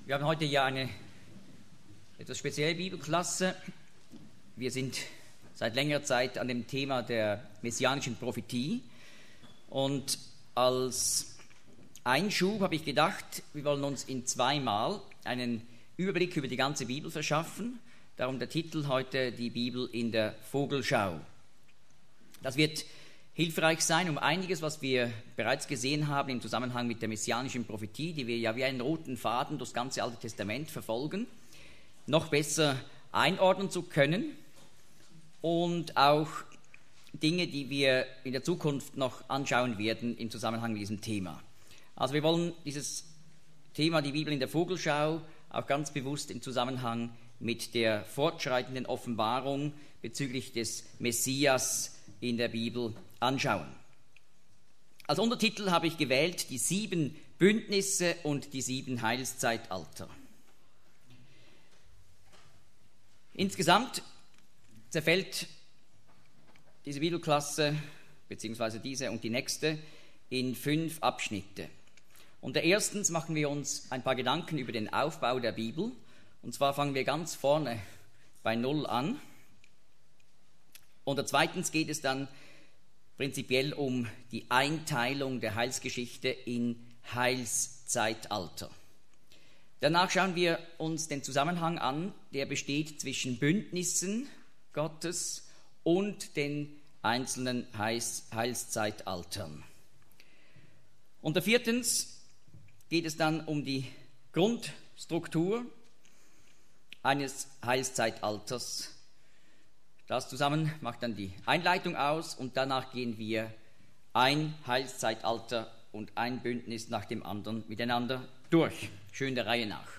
Wir haben heute ja eine etwas spezielle Bibelklasse. Wir sind seit längerer Zeit an dem Thema der messianischen Prophetie. Und als Einschub habe ich gedacht, wir wollen uns in zweimal einen Überblick über die ganze Bibel verschaffen. Darum der Titel heute, die Bibel in der Vogelschau. Das wird hilfreich sein, um einiges, was wir bereits gesehen haben im Zusammenhang mit der messianischen Prophetie, die wir ja wie einen roten Faden durchs ganze Alte Testament verfolgen, noch besser einordnen zu können und auch Dinge, die wir in der Zukunft noch anschauen werden im Zusammenhang mit diesem Thema. Also wir wollen dieses Thema, die Bibel in der Vogelschau, auch ganz bewusst im Zusammenhang mit der fortschreitenden Offenbarung bezüglich des Messias in der Bibel anschauen. Als Untertitel habe ich gewählt die 7 Bündnisse und die 7 Heilszeitalter. Insgesamt zerfällt diese Bibelklasse, beziehungsweise diese und die nächste, in 5 Abschnitte. Und erstens machen wir uns ein paar Gedanken über den Aufbau der Bibel. Und zwar fangen wir ganz vorne bei 0 an. Und zweitens geht es dann prinzipiell um die Einteilung der Heilsgeschichte in Heilszeitalter. Danach schauen wir uns den Zusammenhang an, der besteht zwischen Bündnissen Gottes und den einzelnen Heilszeitaltern. Und viertens geht es dann um die Grundstruktur eines Heilszeitalters. Das zusammen macht dann die Einleitung aus und danach gehen wir ein Heilszeitalter und ein Bündnis nach dem anderen miteinander durch. Schön der Reihe nach.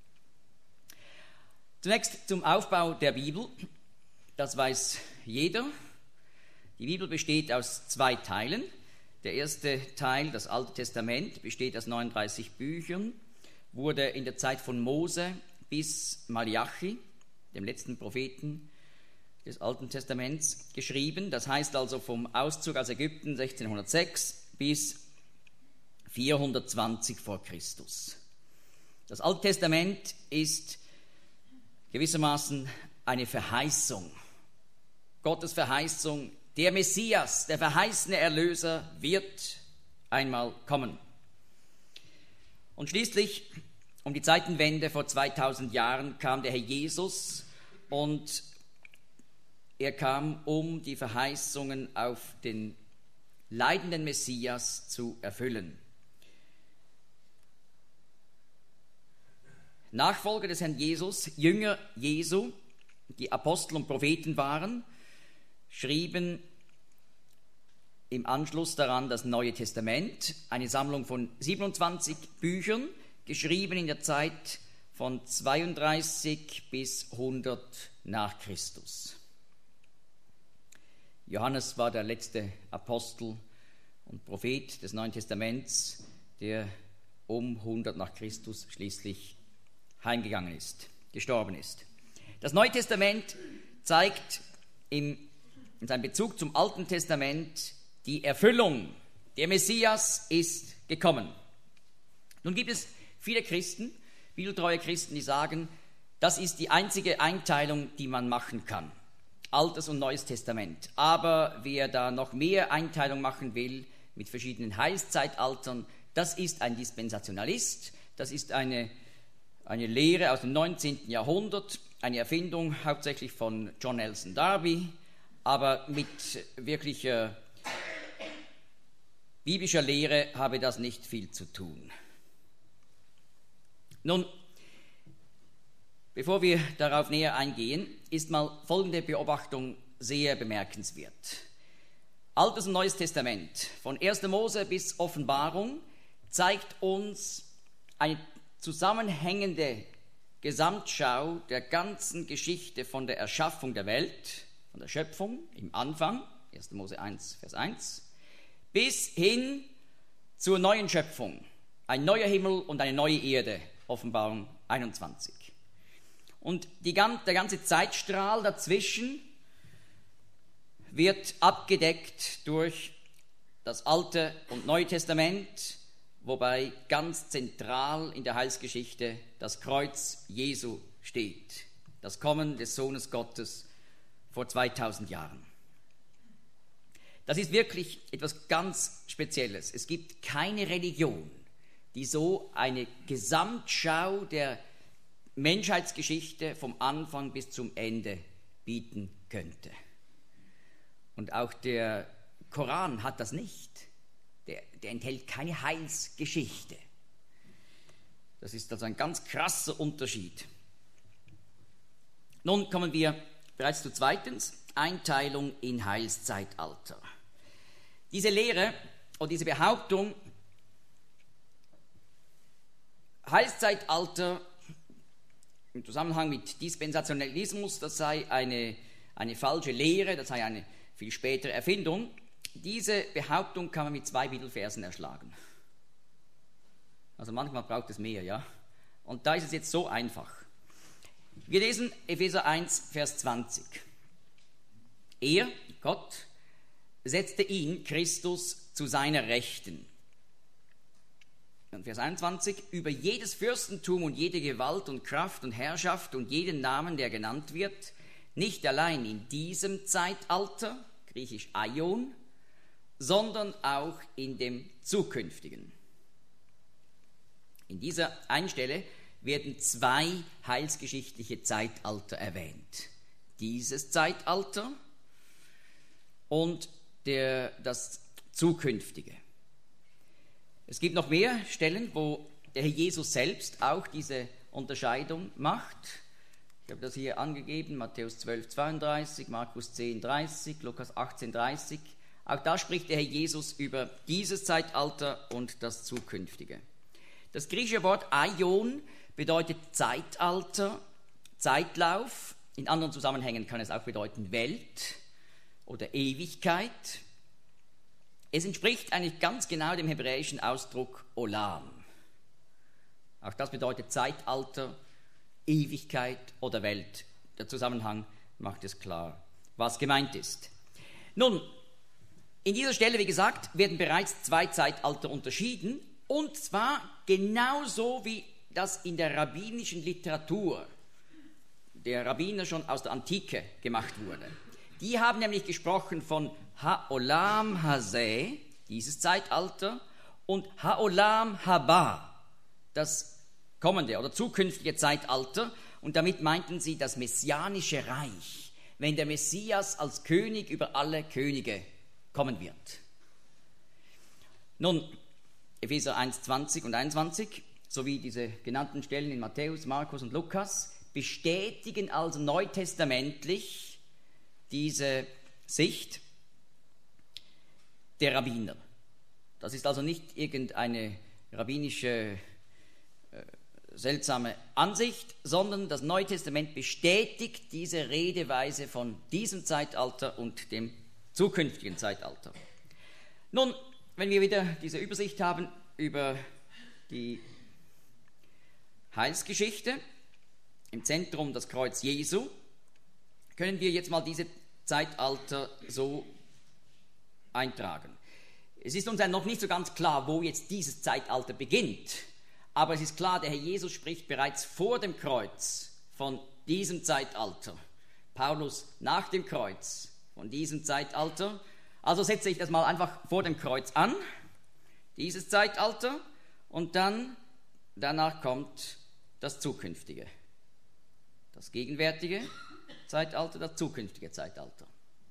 Zunächst zum Aufbau der Bibel. Das weiß jeder. Die Bibel besteht aus 2 Teilen. Der erste Teil, das Alte Testament, besteht aus 39 Büchern, wurde in der Zeit von Mose bis Malachi, dem letzten Propheten des Alten Testaments, geschrieben. Das heißt also vom Auszug aus Ägypten 1606 bis 420 vor Christus. Das Alte Testament ist gewissermaßen eine Verheißung. Gottes Verheißung, der Messias, der verheißene Erlöser, wird einmal kommen. Und schließlich, um die Zeitenwende vor 2000 Jahren, kam der Herr Jesus und er kam, um die Verheißungen auf den leidenden Messias zu erfüllen. Nachfolger des Herrn Jesus, Jünger Jesu, die Apostel und Propheten waren, schrieben im Anschluss daran das Neue Testament, eine Sammlung von 27 Büchern, geschrieben in der Zeit von 32 bis 100 nach Christus. Johannes war der letzte Apostel und Prophet des Neuen Testaments, der um 100 nach Christus schließlich heimgegangen ist, gestorben ist. Das Neue Testament zeigt in seinem Bezug zum Alten Testament die Erfüllung. Der Messias ist gekommen. Nun gibt es viele Christen, bibeltreue Christen, die sagen, das ist die einzige Einteilung, die man machen kann. Altes und Neues Testament. Aber wer da noch mehr Einteilung machen will mit verschiedenen Heilszeitaltern, das ist ein Dispensationalist, das ist eine Lehre aus dem 19. Jahrhundert, eine Erfindung hauptsächlich von John Nelson Darby, aber mit wirklicher biblischer Lehre habe das nicht viel zu tun. Nun, bevor wir darauf näher eingehen, ist mal folgende Beobachtung sehr bemerkenswert. Altes und Neues Testament, von 1. Mose bis Offenbarung, zeigt uns eine zusammenhängende Gesamtschau der ganzen Geschichte von der Erschaffung der Welt, von der Schöpfung im Anfang, 1. Mose 1, Vers 1, bis hin zur neuen Schöpfung, ein neuer Himmel und eine neue Erde, Offenbarung 21. Und der ganze Zeitstrahl dazwischen wird abgedeckt durch das Alte und Neue Testament, wobei ganz zentral in der Heilsgeschichte das Kreuz Jesu steht, das Kommen des Sohnes Gottes vor 2000 Jahren. Das ist wirklich etwas ganz Spezielles. Es gibt keine Religion, die so eine Gesamtschau der Menschheitsgeschichte vom Anfang bis zum Ende bieten könnte. Und auch der Koran hat das nicht. Der enthält keine Heilsgeschichte. Das ist also ein ganz krasser Unterschied. Nun kommen wir bereits zu zweitens, Einteilung in Heilszeitalter. Diese Lehre oder diese Behauptung, Heilszeitalter im Zusammenhang mit Dispensationalismus, das sei eine falsche Lehre, das sei eine viel spätere Erfindung, diese Behauptung kann man mit 2 Bibelversen erschlagen. Also manchmal braucht es mehr, ja. Und da ist es jetzt so einfach. Wir lesen Epheser 1, Vers 20. Er, Gott, setzte ihn, Christus, zu seiner Rechten. Und Vers 21, über jedes Fürstentum und jede Gewalt und Kraft und Herrschaft und jeden Namen, der genannt wird, nicht allein in diesem Zeitalter, griechisch Aion, sondern auch in dem zukünftigen. In dieser Einstelle werden 2 heilsgeschichtliche Zeitalter erwähnt. Dieses Zeitalter und das zukünftige. Es gibt noch mehr Stellen, wo der Herr Jesus selbst auch diese Unterscheidung macht. Ich habe das hier angegeben, Matthäus 12, 32, Markus 10, 30, Lukas 18, 30. Auch da spricht der Herr Jesus über dieses Zeitalter und das zukünftige. Das griechische Wort Aion bedeutet Zeitalter, Zeitlauf. In anderen Zusammenhängen kann es auch bedeuten Welt oder Ewigkeit. Es entspricht eigentlich ganz genau dem hebräischen Ausdruck Olam. Auch das bedeutet Zeitalter, Ewigkeit oder Welt. Der Zusammenhang macht es klar, was gemeint ist. Nun, in dieser Stelle, wie gesagt, werden bereits 2 Zeitalter unterschieden, und zwar genauso wie das in der rabbinischen Literatur der Rabbiner schon aus der Antike gemacht wurde. Die haben nämlich gesprochen von Ha'olam Hazeh, dieses Zeitalter, und Ha'olam Haba, das kommende oder zukünftige Zeitalter, und damit meinten sie das messianische Reich, wenn der Messias als König über alle Könige kommen wird. Nun, Epheser 1, 20 und 21, sowie diese genannten Stellen in Matthäus, Markus und Lukas, bestätigen also neutestamentlich diese Sicht der Rabbiner. Das ist also nicht irgendeine rabbinische seltsame Ansicht, sondern das Neue Testament bestätigt diese Redeweise von diesem Zeitalter und dem zukünftigen Zeitalter. Nun, wenn wir wieder diese Übersicht haben über die Heilsgeschichte, im Zentrum das Kreuz Jesu, können wir jetzt mal diese Zeitalter so eintragen. Es ist uns ja noch nicht so ganz klar, wo jetzt dieses Zeitalter beginnt, aber es ist klar, der Herr Jesus spricht bereits vor dem Kreuz von diesem Zeitalter. Paulus nach dem Kreuz von diesem Zeitalter. Also setze ich das mal einfach vor dem Kreuz an, dieses Zeitalter, und dann danach kommt das zukünftige. Das gegenwärtige Zeitalter, das zukünftige Zeitalter.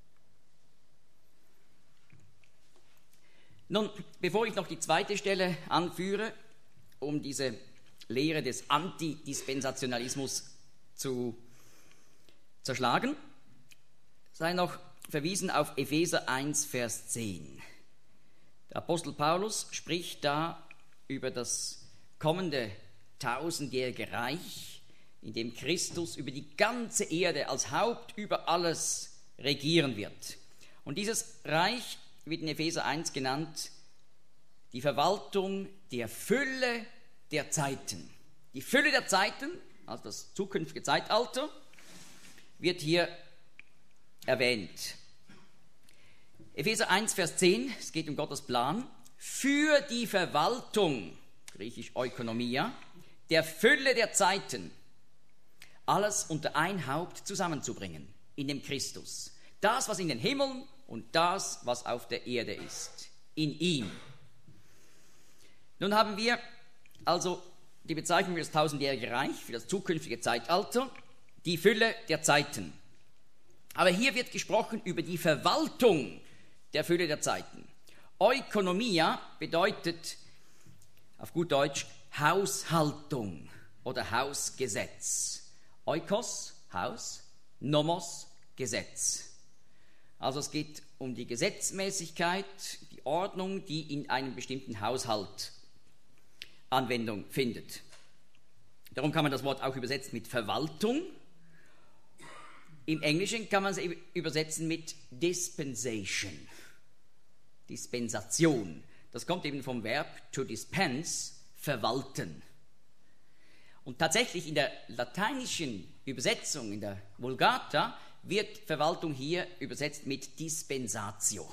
Nun, bevor ich noch die zweite Stelle anführe, um diese Lehre des Antidispensationalismus zu zerschlagen, sei noch verwiesen auf Epheser 1, Vers 10. Der Apostel Paulus spricht da über das kommende tausendjährige Reich, in dem Christus über die ganze Erde als Haupt über alles regieren wird. Und dieses Reich wird in Epheser 1 genannt, die Verwaltung der Fülle der Zeiten. Die Fülle der Zeiten, also das zukünftige Zeitalter, wird hier erwähnt. Epheser 1, Vers 10, es geht um Gottes Plan. für die Verwaltung, griechisch Oikonomia, der Fülle der Zeiten, alles unter ein Haupt zusammenzubringen, in dem Christus. Das, was in den Himmeln und das, was auf der Erde ist, in ihm. Nun haben wir also die Bezeichnung für das tausendjährige Reich, für das zukünftige Zeitalter, die Fülle der Zeiten. Aber hier wird gesprochen über die Verwaltung der Fülle der Zeiten. Oikonomia bedeutet auf gut Deutsch Haushaltung oder Hausgesetz. Oikos, Haus, Nomos, Gesetz. Also es geht um die Gesetzmäßigkeit, die Ordnung, die in einem bestimmten Haushalt Anwendung findet. Darum kann man das Wort auch übersetzen mit Verwaltung. Im Englischen kann man es übersetzen mit Dispensation. Dispensation. Das kommt eben vom Verb to dispense, verwalten. Und tatsächlich in der lateinischen Übersetzung, in der Vulgata, wird Verwaltung hier übersetzt mit Dispensatio.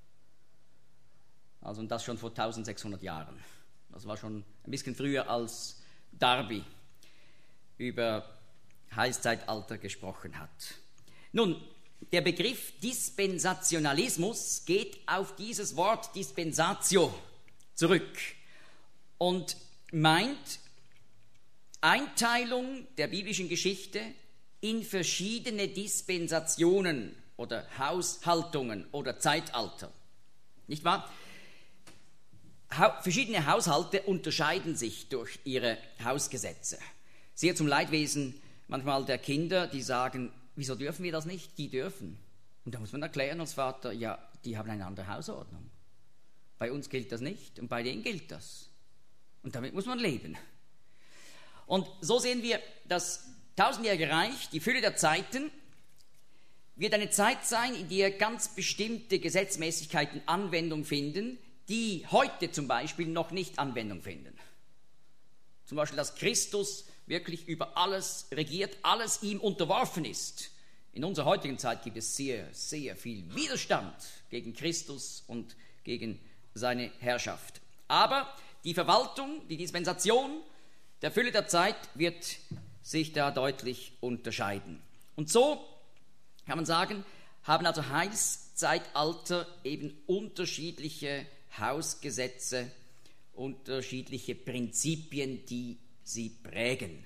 Also und das schon vor 1600 Jahren. Das war schon ein bisschen früher als Darby über Heilszeitalter gesprochen hat. Nun, der Begriff Dispensationalismus geht auf dieses Wort Dispensatio zurück und meint Einteilung der biblischen Geschichte in verschiedene Dispensationen oder Haushaltungen oder Zeitalter. Nicht wahr? Verschiedene Haushalte unterscheiden sich durch ihre Hausgesetze. Sehr zum Leidwesen manchmal der Kinder, die sagen, wieso dürfen wir das nicht? Die dürfen. Und da muss man erklären als Vater, ja, die haben eine andere Hausordnung. Bei uns gilt das nicht und bei denen gilt das. Und damit muss man leben. Und so sehen wir, das tausendjährige Reich, die Fülle der Zeiten, wird eine Zeit sein, in der ganz bestimmte Gesetzmäßigkeiten Anwendung finden, die heute zum Beispiel noch nicht Anwendung finden. Zum Beispiel, dass Christus wirklich über alles regiert, alles ihm unterworfen ist. In unserer heutigen Zeit gibt es sehr, sehr viel Widerstand gegen Christus und gegen seine Herrschaft. Aber die Verwaltung, die Dispensation der Fülle der Zeit wird sich da deutlich unterscheiden. Und so kann man sagen, haben also Heilszeitalter eben unterschiedliche Hausgesetze, unterschiedliche Prinzipien, die sie prägen.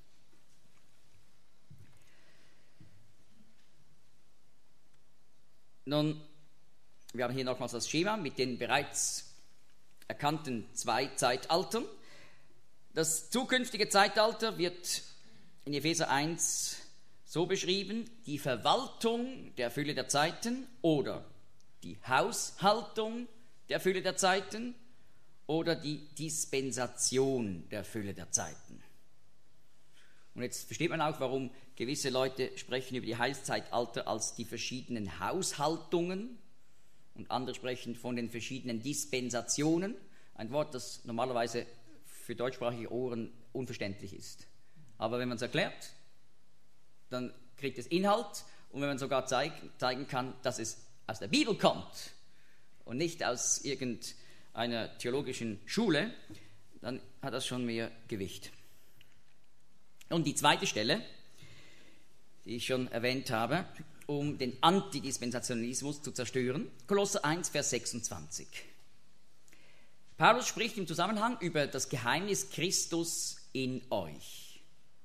Nun, wir haben hier nochmals das Schema mit den bereits erkannten zwei Zeitaltern. Das zukünftige Zeitalter wird in Epheser 1 so beschrieben: die Verwaltung der Fülle der Zeiten oder die Haushaltung der Fülle der Zeiten oder die Dispensation der Fülle der Zeiten. Und jetzt versteht man auch, warum gewisse Leute sprechen über die Heilszeitalter als die verschiedenen Haushaltungen und andere sprechen von den verschiedenen Dispensationen. Ein Wort, das normalerweise für deutschsprachige Ohren unverständlich ist. Aber wenn man es erklärt, dann kriegt es Inhalt, und wenn man sogar zeigen kann, dass es aus der Bibel kommt und nicht aus irgendeiner theologischen Schule, dann hat das schon mehr Gewicht. Und die zweite Stelle, die ich schon erwähnt habe, um den Antidispensationalismus zu zerstören, Kolosser 1, Vers 26. Paulus spricht im Zusammenhang über das Geheimnis Christus in euch.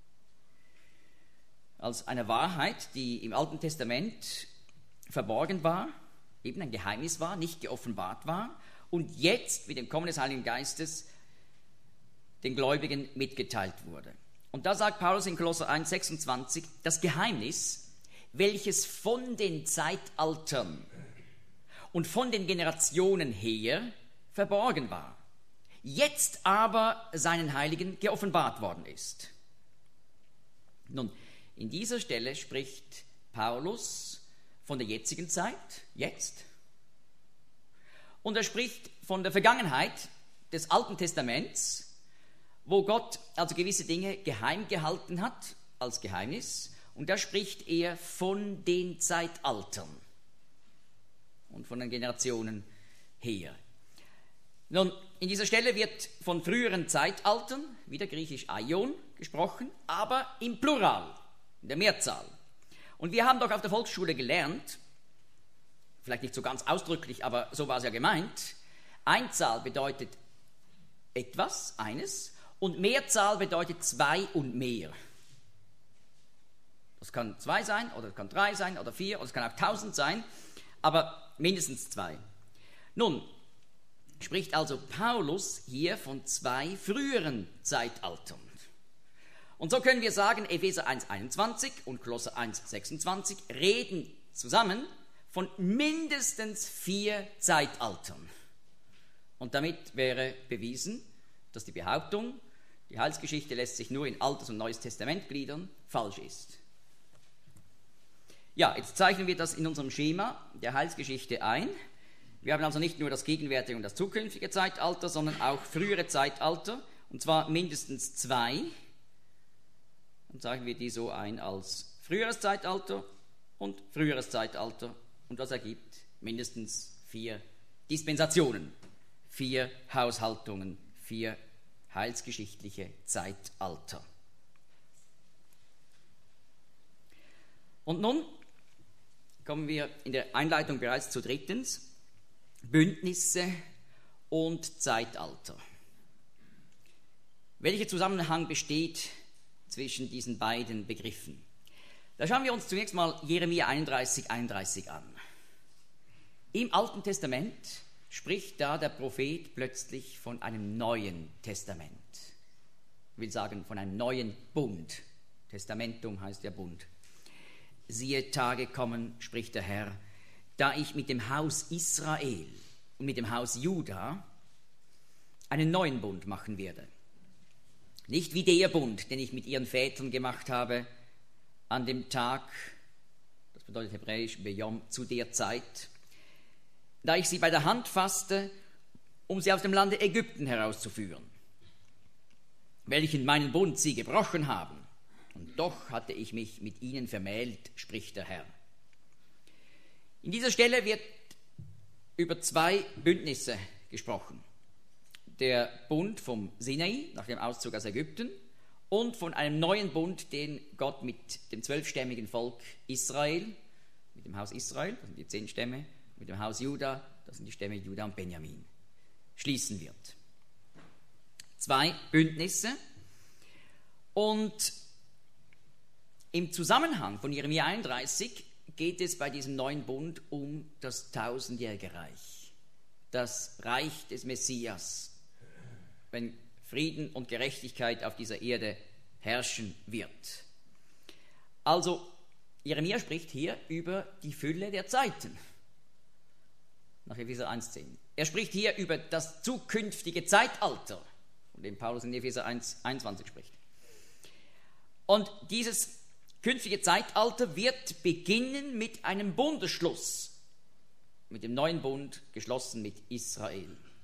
Als eine Wahrheit, die im Alten Testament verborgen war, eben ein Geheimnis war, nicht geoffenbart war und jetzt mit dem Kommen des Heiligen Geistes den Gläubigen mitgeteilt wurde. Und da sagt Paulus in Kolosser 1, 26, das Geheimnis, welches von den Zeitaltern und von den Generationen her verborgen war, jetzt aber seinen Heiligen geoffenbart worden ist. Nun, in dieser Stelle spricht Paulus von der jetzigen Zeit, jetzt, und er spricht von der Vergangenheit des Alten Testaments, wo Gott also gewisse Dinge geheim gehalten hat als Geheimnis, und da spricht er von den Zeitaltern und von den Generationen her. Nun, in dieser Stelle wird von früheren Zeitaltern, wieder griechisch Aion, gesprochen, aber im Plural, in der Mehrzahl. Und wir haben doch auf der Volksschule gelernt, vielleicht nicht so ganz ausdrücklich, aber so war es ja gemeint, Einzahl bedeutet etwas, eines, und Mehrzahl bedeutet zwei und mehr. Das kann 2 sein, oder es kann 3 sein, oder 4, oder es kann auch 1000 sein, aber mindestens 2. Nun, spricht also Paulus hier von 2 früheren Zeitaltern. Und so können wir sagen, Epheser 1,21 und Kolosser 1,26 reden zusammen von mindestens 4 Zeitaltern. Und damit wäre bewiesen, dass die Behauptung, die Heilsgeschichte lässt sich nur in Altes und Neues Testament gliedern, falsch ist. Ja, jetzt zeichnen wir das in unserem Schema der Heilsgeschichte ein. Wir haben also nicht nur das gegenwärtige und das zukünftige Zeitalter, sondern auch frühere Zeitalter, und zwar mindestens 2. Dann zeichnen wir die so ein als früheres Zeitalter und früheres Zeitalter, und das ergibt mindestens 4 Dispensationen, 4 Haushaltungen, 4 heilsgeschichtliche Zeitalter. Und nun kommen wir in der Einleitung bereits zu drittens: Bündnisse und Zeitalter. Welcher Zusammenhang besteht zwischen diesen beiden Begriffen? Da schauen wir uns zunächst mal Jeremia 31,31 an. Im Alten Testament spricht da der Prophet plötzlich von einem neuen Testament. Ich will sagen, von einem neuen Bund. Testamentum heißt ja Bund. Siehe, Tage kommen, spricht der Herr, da ich mit dem Haus Israel und mit dem Haus Juda einen neuen Bund machen werde. Nicht wie der Bund, den ich mit ihren Vätern gemacht habe, an dem Tag, das bedeutet hebräisch Beyom, zu der Zeit, da ich sie bei der Hand fasste, um sie aus dem Lande Ägypten herauszuführen, welchen meinen Bund sie gebrochen haben, und doch hatte ich mich mit ihnen vermählt, spricht der Herr. In dieser Stelle wird über 2 Bündnisse gesprochen. Der Bund vom Sinai nach dem Auszug aus Ägypten und von einem neuen Bund, den Gott mit dem 12-stämmigen Volk Israel, mit dem Haus Israel, das sind die 10 Stämme, mit dem Haus Juda, das sind die Stämme Juda und Benjamin, schließen wird. 2 Bündnisse. Und im Zusammenhang von Jeremia 31 geht es bei diesem neuen Bund um das 1000-jährige Reich, das Reich des Messias, wenn Frieden und Gerechtigkeit auf dieser Erde herrschen wird. Also, Jeremia spricht hier über die Fülle der Zeiten, nach Epheser 1,10. Er spricht hier über das zukünftige Zeitalter, von dem Paulus in Epheser 1,21 spricht. Und dieses künftige Zeitalter wird beginnen mit einem Bundesschluss, mit dem neuen Bund, geschlossen mit Israel.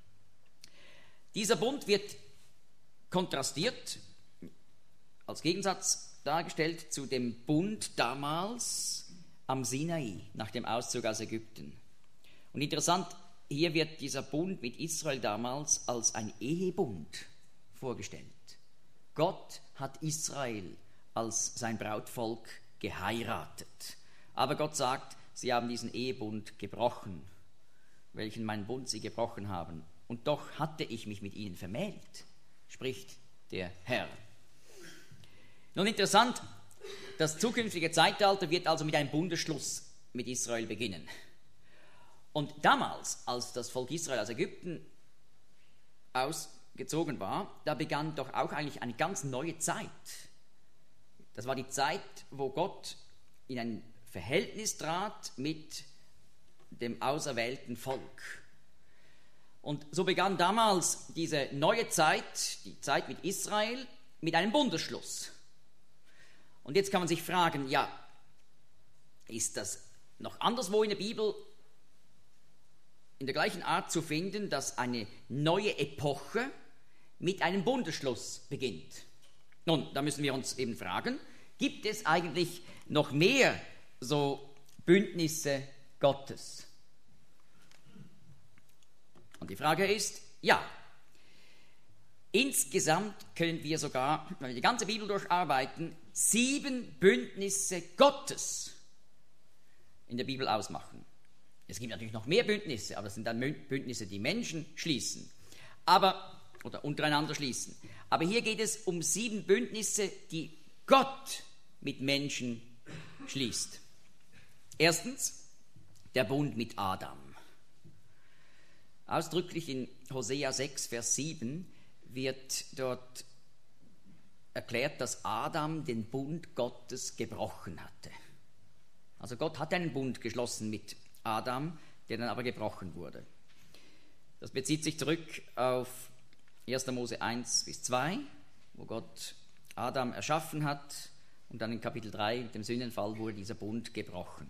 Dieser Bund wird kontrastiert, als Gegensatz dargestellt zu dem Bund damals am Sinai, nach dem Auszug aus Ägypten. Und interessant, hier wird dieser Bund mit Israel damals als ein Ehebund vorgestellt. Gott hat Israel als sein Brautvolk geheiratet. Aber Gott sagt, sie haben diesen Ehebund gebrochen, welchen meinen Bund sie gebrochen haben. Und doch hatte ich mich mit ihnen vermählt, spricht der Herr. Nun interessant, das zukünftige Zeitalter wird also mit einem Bundesschluss mit Israel beginnen. Und damals, als das Volk Israel aus Ägypten ausgezogen war, da begann doch auch eigentlich eine ganz neue Zeit. Das war die Zeit, wo Gott in ein Verhältnis trat mit dem auserwählten Volk. Und so begann damals diese neue Zeit, die Zeit mit Israel, mit einem Bundesschluss. Und jetzt kann man sich fragen, ja, ist das noch anderswo in der Bibel in der gleichen Art zu finden, dass eine neue Epoche mit einem Bundesschluss beginnt? Nun, da müssen wir uns eben fragen, gibt es eigentlich noch mehr so Bündnisse Gottes? Und die Frage ist, ja, insgesamt können wir sogar, wenn wir die ganze Bibel durcharbeiten, 7 Bündnisse Gottes in der Bibel ausmachen. Es gibt natürlich noch mehr Bündnisse, aber das sind dann Bündnisse, die Menschen schließen, oder untereinander schließen. Aber hier geht es um 7 Bündnisse, die Gott mit Menschen schließt. Erstens, der Bund mit Adam. Ausdrücklich in Hosea 6, Vers 7 wird dort erklärt, dass Adam den Bund Gottes gebrochen hatte. Also Gott hat einen Bund geschlossen mit Adam, der dann aber gebrochen wurde. Das bezieht sich zurück auf 1. Mose 1 bis 2, wo Gott Adam erschaffen hat, und dann in Kapitel 3, mit dem Sündenfall, wurde dieser Bund gebrochen.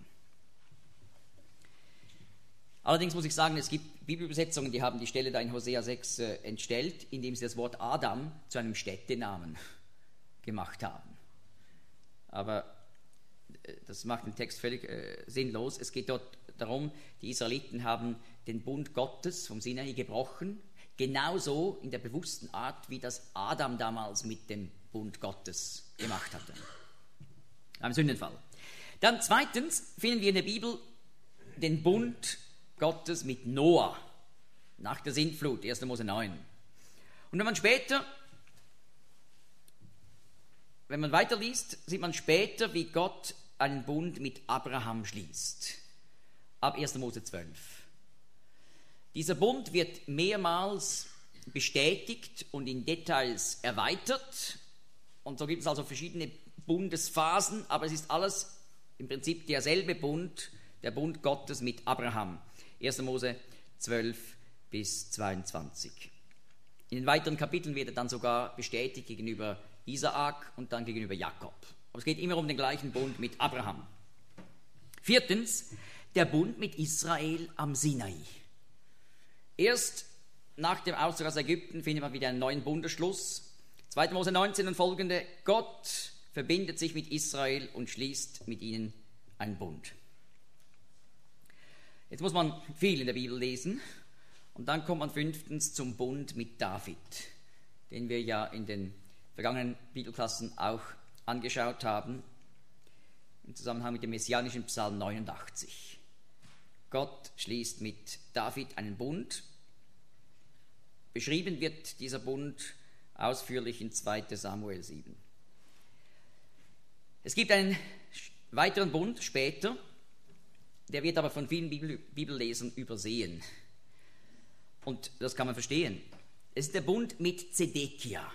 Allerdings muss ich sagen, es gibt Bibelübersetzungen, die haben die Stelle da in Hosea 6 entstellt, indem sie das Wort Adam zu einem Städtenamen gemacht haben. Aber das macht den Text völlig sinnlos. Es geht dort darum, die Israeliten haben den Bund Gottes vom Sinai gebrochen, genauso in der bewussten Art, wie das Adam damals mit dem Bund Gottes gemacht hatte. Am Sündenfall. Dann zweitens finden wir in der Bibel den Bund Gottes mit Noah nach der Sintflut, 1. Mose 9. Und wenn man weiterliest, sieht man später, wie Gott einen Bund mit Abraham schließt. Ab 1. Mose 12. Dieser Bund wird mehrmals bestätigt und in Details erweitert. Und so gibt es also verschiedene Bundesphasen, aber es ist alles im Prinzip derselbe Bund, der Bund Gottes mit Abraham. 1. Mose 12 bis 22. In den weiteren Kapiteln wird er dann sogar bestätigt gegenüber Isaak und dann gegenüber Jakob. Aber es geht immer um den gleichen Bund mit Abraham. Viertens, der Bund mit Israel am Sinai. Erst nach dem Auszug aus Ägypten findet man wieder einen neuen Bundesschluss. 2. Mose 19 und folgende: Gott verbindet sich mit Israel und schließt mit ihnen einen Bund. Jetzt muss man viel in der Bibel lesen und dann kommt man 5. zum Bund mit David, den wir ja in den vergangenen Bibelklassen auch angeschaut haben, im Zusammenhang mit dem messianischen Psalm 89. Gott schließt mit David einen Bund. Beschrieben wird dieser Bund ausführlich in 2. Samuel 7. Es gibt einen weiteren Bund später, der wird aber von vielen Bibellesern übersehen. Und das kann man verstehen. Es ist der Bund mit Zedekia.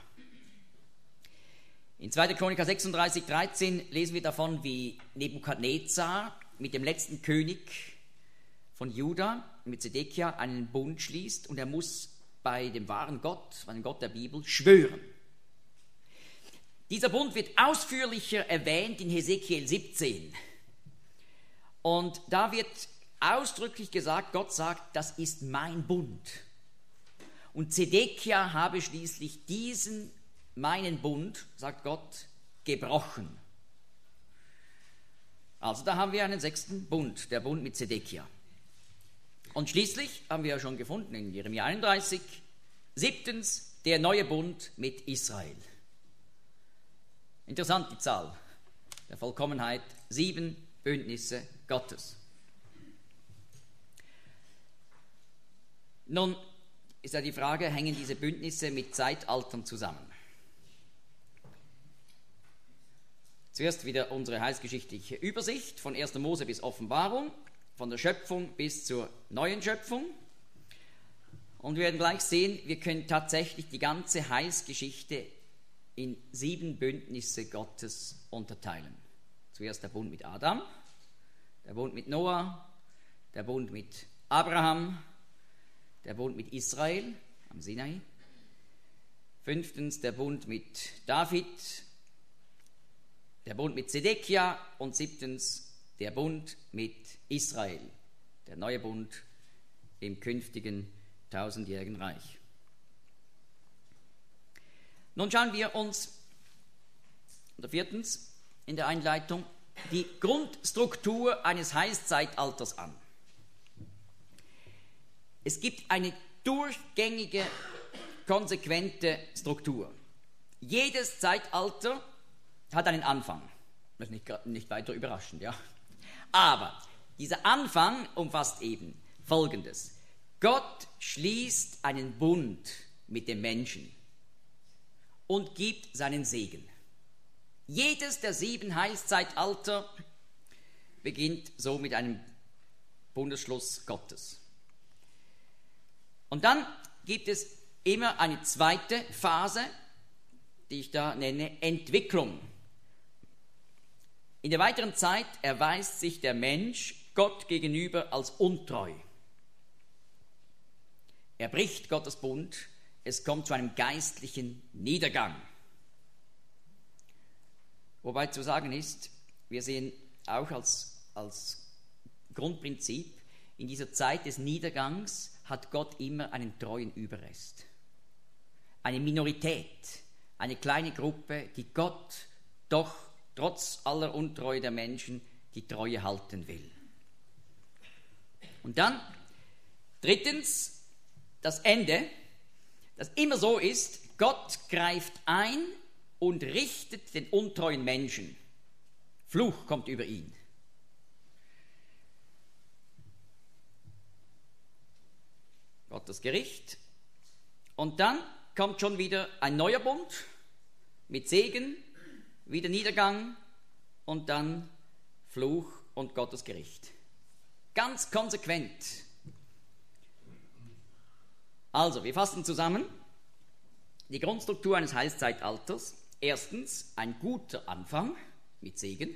In 2. Chroniker 36, 13 lesen wir davon, wie Nebukadnezar mit dem letzten König von Juda, mit Zedekia, einen Bund schließt und er muss bei dem wahren Gott, bei dem Gott der Bibel, schwören. Dieser Bund wird ausführlicher erwähnt in Hesekiel 17. Und da wird ausdrücklich gesagt, Gott sagt, das ist mein Bund. Und Zedekia habe schließlich diesen, meinen Bund, sagt Gott, gebrochen. Also da haben wir einen 6. Bund, der Bund mit Zedekia. Und schließlich haben wir ja schon gefunden in Jeremia 31, 7. der neue Bund mit Israel. Interessant die Zahl der Vollkommenheit, 7 Bündnisse Gottes. Nun ist ja die Frage, hängen diese Bündnisse mit Zeitaltern zusammen? Zuerst wieder unsere heilsgeschichtliche Übersicht von 1. Mose bis Offenbarung, von der Schöpfung bis zur neuen Schöpfung. Und wir werden gleich sehen, wir können tatsächlich die ganze Heilsgeschichte in 7 Bündnisse Gottes unterteilen. Zuerst der Bund mit Adam, der Bund mit Noah, der Bund mit Abraham, der Bund mit Israel am Sinai. 5. der Bund mit David, der Bund mit Zedekia und 7. der Bund mit Israel, der neue Bund im künftigen 1000-jährigen Reich. Nun schauen wir uns, oder 4. in der Einleitung, die Grundstruktur eines Heilszeitalters an. Es gibt eine durchgängige, konsequente Struktur. Jedes Zeitalter hat einen Anfang. Das ist nicht weiter überraschend, ja. Aber dieser Anfang umfasst eben Folgendes. Gott schließt einen Bund mit dem Menschen und gibt seinen Segen. Jedes der 7 Heilszeitalter beginnt so mit einem Bundesschluss Gottes. Und dann gibt es immer eine zweite Phase, die ich da nenne Entwicklung. In der weiteren Zeit erweist sich der Mensch Gott gegenüber als untreu. Er bricht Gottes Bund, es kommt zu einem geistlichen Niedergang. Wobei zu sagen ist, wir sehen auch als Grundprinzip, in dieser Zeit des Niedergangs hat Gott immer einen treuen Überrest. Eine Minorität, eine kleine Gruppe, die Gott doch trotz aller Untreue der Menschen die Treue halten will. Und dann, drittens, das Ende, das immer so ist, Gott greift ein und richtet den untreuen Menschen. Fluch kommt über ihn. Gottes Gericht. Und dann kommt schon wieder ein neuer Bund mit Segen, wieder Niedergang und dann Fluch und Gottes Gericht. Ganz konsequent. Also, wir fassen zusammen die Grundstruktur eines Heilszeitalters. Erstens, ein guter Anfang mit Segen.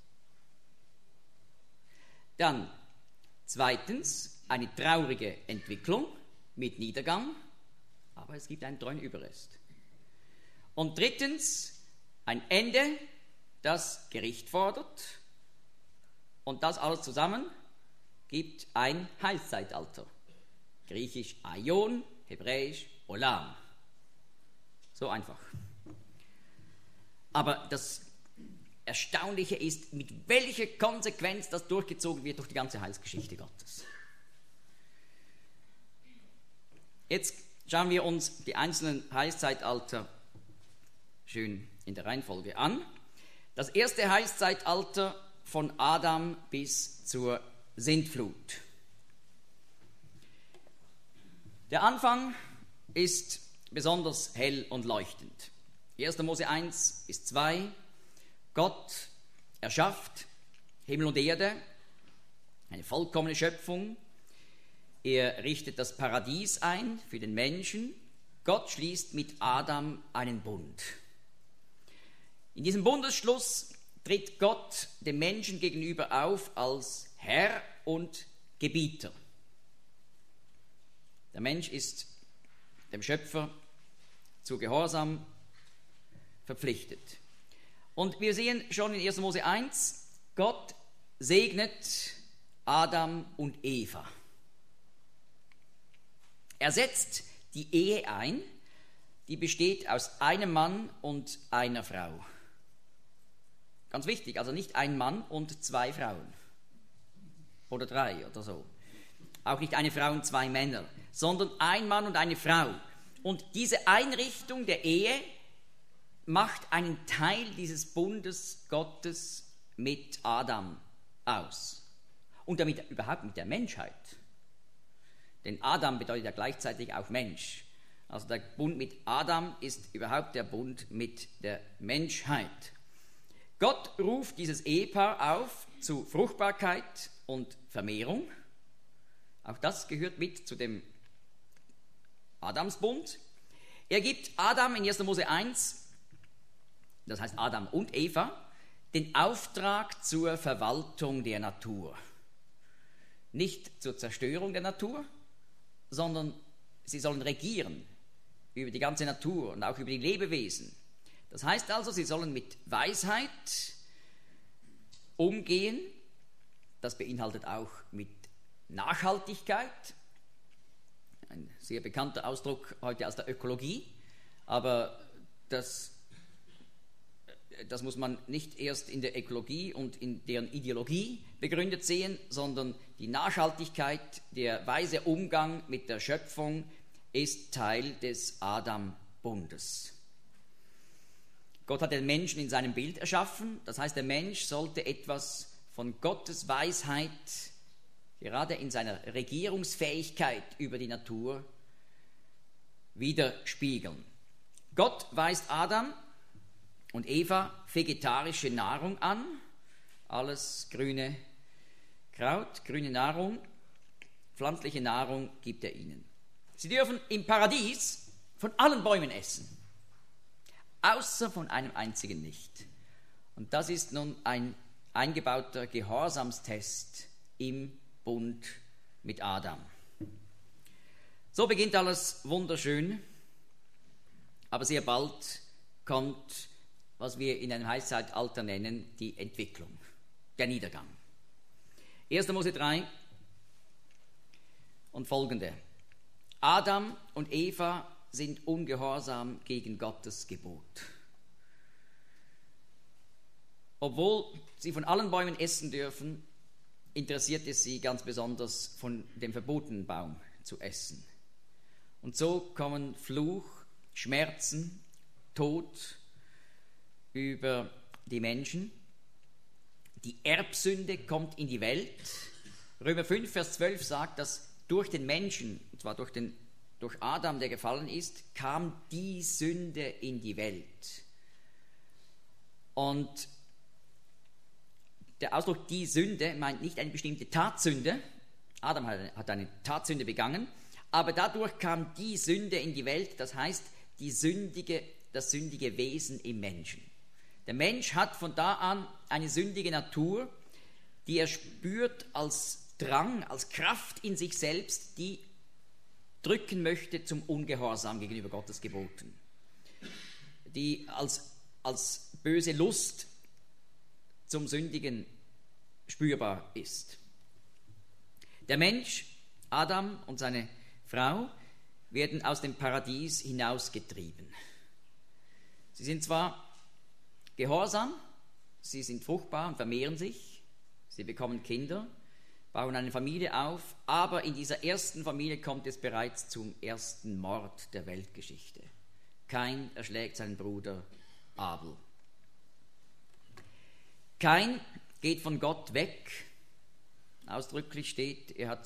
Dann, zweitens, eine traurige Entwicklung mit Niedergang, aber es gibt einen treuen Überrest. Und drittens, ein Ende, das Gericht fordert. Und das alles zusammen gibt ein Heilszeitalter. Griechisch Aion, Hebräisch Olam. So einfach. Aber das Erstaunliche ist, mit welcher Konsequenz das durchgezogen wird durch die ganze Heilsgeschichte Gottes. Jetzt schauen wir uns die einzelnen Heilszeitalter schön in der Reihenfolge an. Das erste Heilszeitalter von Adam bis zur Sintflut. Der Anfang ist besonders hell und leuchtend. 1. Mose 1 bis 2. Gott erschafft Himmel und Erde, eine vollkommene Schöpfung. Er richtet das Paradies ein für den Menschen. Gott schließt mit Adam einen Bund. In diesem Bundesschluss tritt Gott dem Menschen gegenüber auf als Herr und Gebieter. Der Mensch ist dem Schöpfer zu Gehorsam verpflichtet. Und wir sehen schon in 1. Mose 1, Gott segnet Adam und Eva. Er setzt die Ehe ein, die besteht aus einem Mann und einer Frau. Ganz wichtig, also nicht ein Mann und 2 Frauen. Oder 3 oder so. Auch nicht eine Frau und 2 Männer, sondern ein Mann und eine Frau. Und diese Einrichtung der Ehe macht einen Teil dieses Bundes Gottes mit Adam aus. Und damit überhaupt mit der Menschheit. Denn Adam bedeutet ja gleichzeitig auch Mensch. Also der Bund mit Adam ist überhaupt der Bund mit der Menschheit. Gott ruft dieses Ehepaar auf zu Fruchtbarkeit und Vermehrung. Auch das gehört mit zu dem Adamsbund. Er gibt Adam in 1. Mose 1, das heißt Adam und Eva, den Auftrag zur Verwaltung der Natur. Nicht zur Zerstörung der Natur, sondern sie sollen regieren über die ganze Natur und auch über die Lebewesen. Das heißt also, sie sollen mit Weisheit umgehen. Das beinhaltet auch mit Nachhaltigkeit. Ein sehr bekannter Ausdruck heute aus der Ökologie. Aber das das muss man nicht erst in der Ökologie und in deren Ideologie begründet sehen, sondern die Nachhaltigkeit, der weise Umgang mit der Schöpfung ist Teil des Adam-Bundes. Gott hat den Menschen in seinem Bild erschaffen, das heißt, der Mensch sollte etwas von Gottes Weisheit, gerade in seiner Regierungsfähigkeit über die Natur, widerspiegeln. Gott weist Adam und Eva vegetarische Nahrung an, alles grüne Kraut, grüne Nahrung, pflanzliche Nahrung gibt er ihnen. Sie dürfen im Paradies von allen Bäumen essen, außer von einem einzigen nicht. Und das ist nun ein eingebauter Gehorsamstest im Bund mit Adam. So beginnt alles wunderschön, aber sehr bald kommt, was wir in einem Heißzeitalter nennen, die Entwicklung, der Niedergang. 1. Mose 3 und folgende. Adam und Eva sind ungehorsam gegen Gottes Gebot. Obwohl sie von allen Bäumen essen dürfen, interessiert es sie ganz besonders, von dem verbotenen Baum zu essen. Und so kommen Fluch, Schmerzen, Tod über die Menschen. Die Erbsünde kommt in die Welt. Römer 5, Vers 12 sagt, dass durch den Menschen, und zwar durch Adam, der gefallen ist, kam die Sünde in die Welt. Und der Ausdruck die Sünde meint nicht eine bestimmte Tatsünde. Adam hat eine Tatsünde begangen, aber dadurch kam die Sünde in die Welt, das heißt das sündige Wesen im Menschen. Der Mensch hat von da an eine sündige Natur, die er spürt als Drang, als Kraft in sich selbst, die drücken möchte zum Ungehorsam gegenüber Gottes Geboten, die als böse Lust zum Sündigen spürbar ist. Der Mensch, Adam und seine Frau, werden aus dem Paradies hinausgetrieben. Sie sind zwar gehorsam, sie sind fruchtbar und vermehren sich, sie bekommen Kinder, bauen eine Familie auf, aber in dieser ersten Familie kommt es bereits zum ersten Mord der Weltgeschichte. Kain erschlägt seinen Bruder Abel. Kain geht von Gott weg. Ausdrücklich steht, er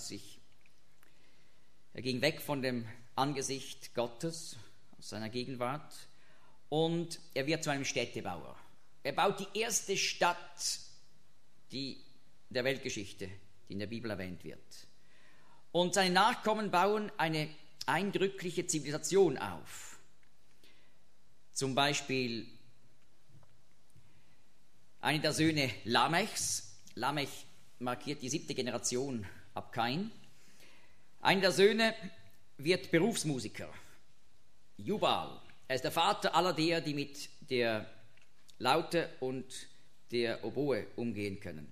ging weg von dem Angesicht Gottes, aus seiner Gegenwart, und er wird zu einem Städtebauer. Er baut die erste Stadt der Weltgeschichte, die in der Bibel erwähnt wird. Und seine Nachkommen bauen eine eindrückliche Zivilisation auf. Zum Beispiel einer der Söhne Lamechs. Lamech markiert die 7. Generation ab Kain. Einer der Söhne wird Berufsmusiker. Jubal. Er ist der Vater aller der, die mit der Laute und der Oboe umgehen können.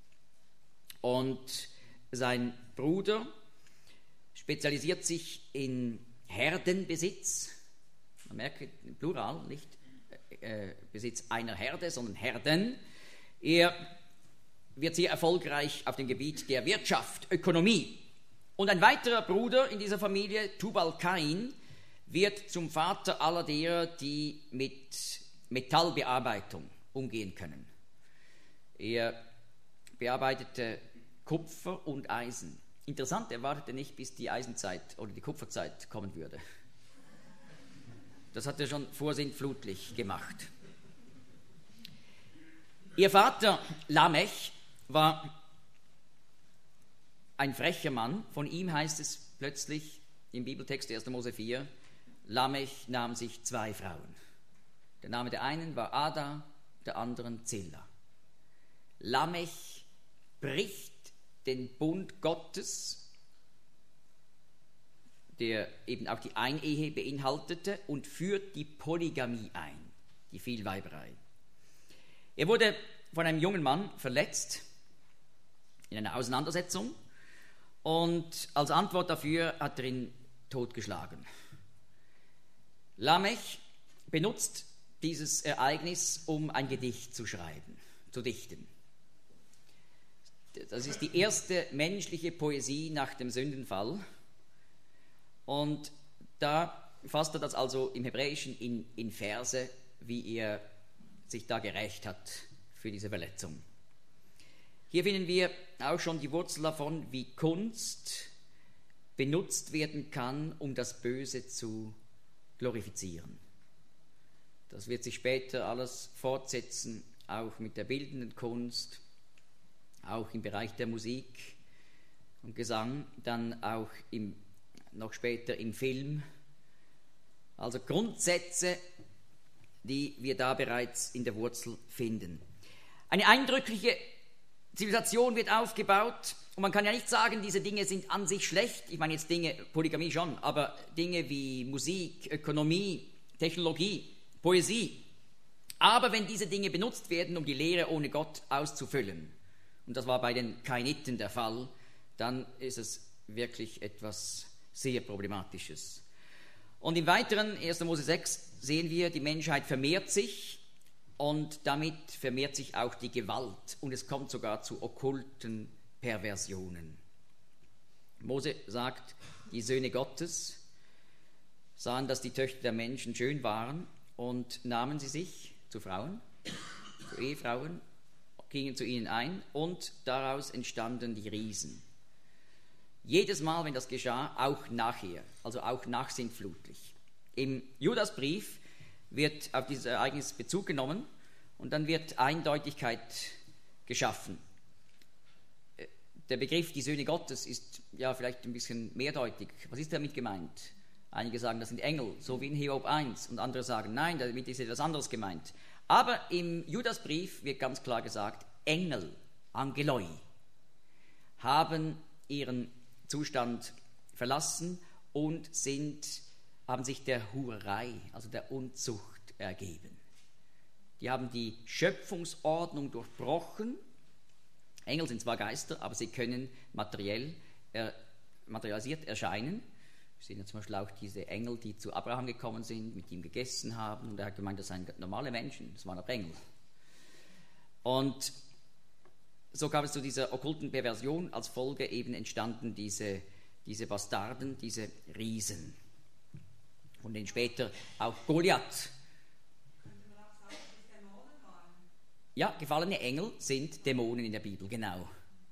Und sein Bruder spezialisiert sich in Herdenbesitz. Man merkt, Plural, nicht Besitz einer Herde, sondern Herden. Er wird sehr erfolgreich auf dem Gebiet der Wirtschaft, Ökonomie. Und ein weiterer Bruder in dieser Familie, Tubal-Kain, wird zum Vater aller derer, die mit Metallbearbeitung umgehen können. Er bearbeitete Kupfer und Eisen. Interessant, er wartete nicht, bis die Eisenzeit oder die Kupferzeit kommen würde. Das hat er schon vorsintflutlich gemacht. Ihr Vater Lamech war ein frecher Mann. Von ihm heißt es plötzlich im Bibeltext 1. Mose 4, Lamech nahm sich 2 Frauen. Der Name der einen war Ada, der anderen Zilla. Lamech bricht den Bund Gottes, der eben auch die Einehe beinhaltete, und führt die Polygamie ein, die Vielweiberei. Er wurde von einem jungen Mann verletzt in einer Auseinandersetzung und als Antwort dafür hat er ihn totgeschlagen. Lamech benutzt dieses Ereignis, um ein Gedicht zu schreiben, zu dichten. Das ist die erste menschliche Poesie nach dem Sündenfall. Und da fasst er das also im Hebräischen in Verse, wie er sich da gerächt hat für diese Verletzung. Hier finden wir auch schon die Wurzel davon, wie Kunst benutzt werden kann, um das Böse zu glorifizieren. Das wird sich später alles fortsetzen, auch mit der bildenden Kunst, auch im Bereich der Musik und Gesang, dann auch noch später im Film. Also Grundsätze, die wir da bereits in der Wurzel finden. Eine eindrückliche Zivilisation wird aufgebaut und man kann ja nicht sagen, diese Dinge sind an sich schlecht. Ich meine jetzt Dinge, Polygamie schon, aber Dinge wie Musik, Ökonomie, Technologie, Poesie. Aber wenn diese Dinge benutzt werden, um die Lehre ohne Gott auszufüllen, und das war bei den Kainiten der Fall, dann ist es wirklich etwas sehr Problematisches. Und im Weiteren, 1. Mose 6, sehen wir, die Menschheit vermehrt sich und damit vermehrt sich auch die Gewalt und es kommt sogar zu okkulten Perversionen. Mose sagt, die Söhne Gottes sahen, dass die Töchter der Menschen schön waren und nahmen sie sich zu Frauen, zu Ehefrauen, gingen zu ihnen ein und daraus entstanden die Riesen. Jedes Mal, wenn das geschah, auch nachher, also auch nachsintflutlich. Im Judasbrief wird auf dieses Ereignis Bezug genommen und dann wird Eindeutigkeit geschaffen. Der Begriff die Söhne Gottes ist ja vielleicht ein bisschen mehrdeutig. Was ist damit gemeint? Einige sagen, das sind Engel, so wie in Hiob 1 und andere sagen, nein, damit ist etwas anderes gemeint. Aber im Judasbrief wird ganz klar gesagt, Engel, Angeloi, haben ihren Zustand verlassen und haben sich der Hurerei, also der Unzucht, ergeben. Die haben die Schöpfungsordnung durchbrochen. Engel sind zwar Geister, aber sie können materialisiert erscheinen. Wir sehen ja zum Beispiel auch diese Engel, die zu Abraham gekommen sind, mit ihm gegessen haben. Und er hat gemeint, das seien normale Menschen, das waren aber Engel. Und so kam es zu dieser okkulten Perversion. Als Folge eben entstanden diese Bastarden, diese Riesen. Von denen später auch Goliath. Könnte man auch sagen, dass es Dämonen waren? Ja, gefallene Engel sind Dämonen in der Bibel, genau.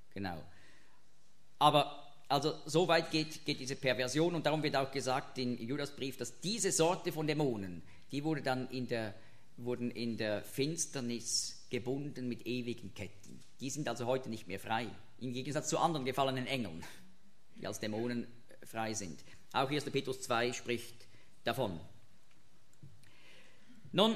Aber also so weit geht diese Perversion und darum wird auch gesagt im Judasbrief, dass diese Sorte von Dämonen, die wurden in der Finsternis gebunden mit ewigen Ketten. Die sind also heute nicht mehr frei, im Gegensatz zu anderen gefallenen Engeln, die als Dämonen frei sind. Auch 1. Petrus 2 spricht davon. Nun,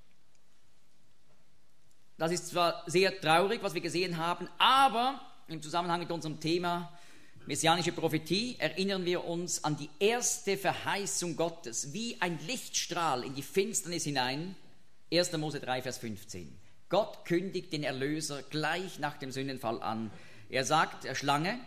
das ist zwar sehr traurig, was wir gesehen haben, aber im Zusammenhang mit unserem Thema messianische Prophetie erinnern wir uns an die erste Verheißung Gottes, wie ein Lichtstrahl in die Finsternis hinein, 1. Mose 3, Vers 15. Gott kündigt den Erlöser gleich nach dem Sündenfall an. Er sagt der Schlange,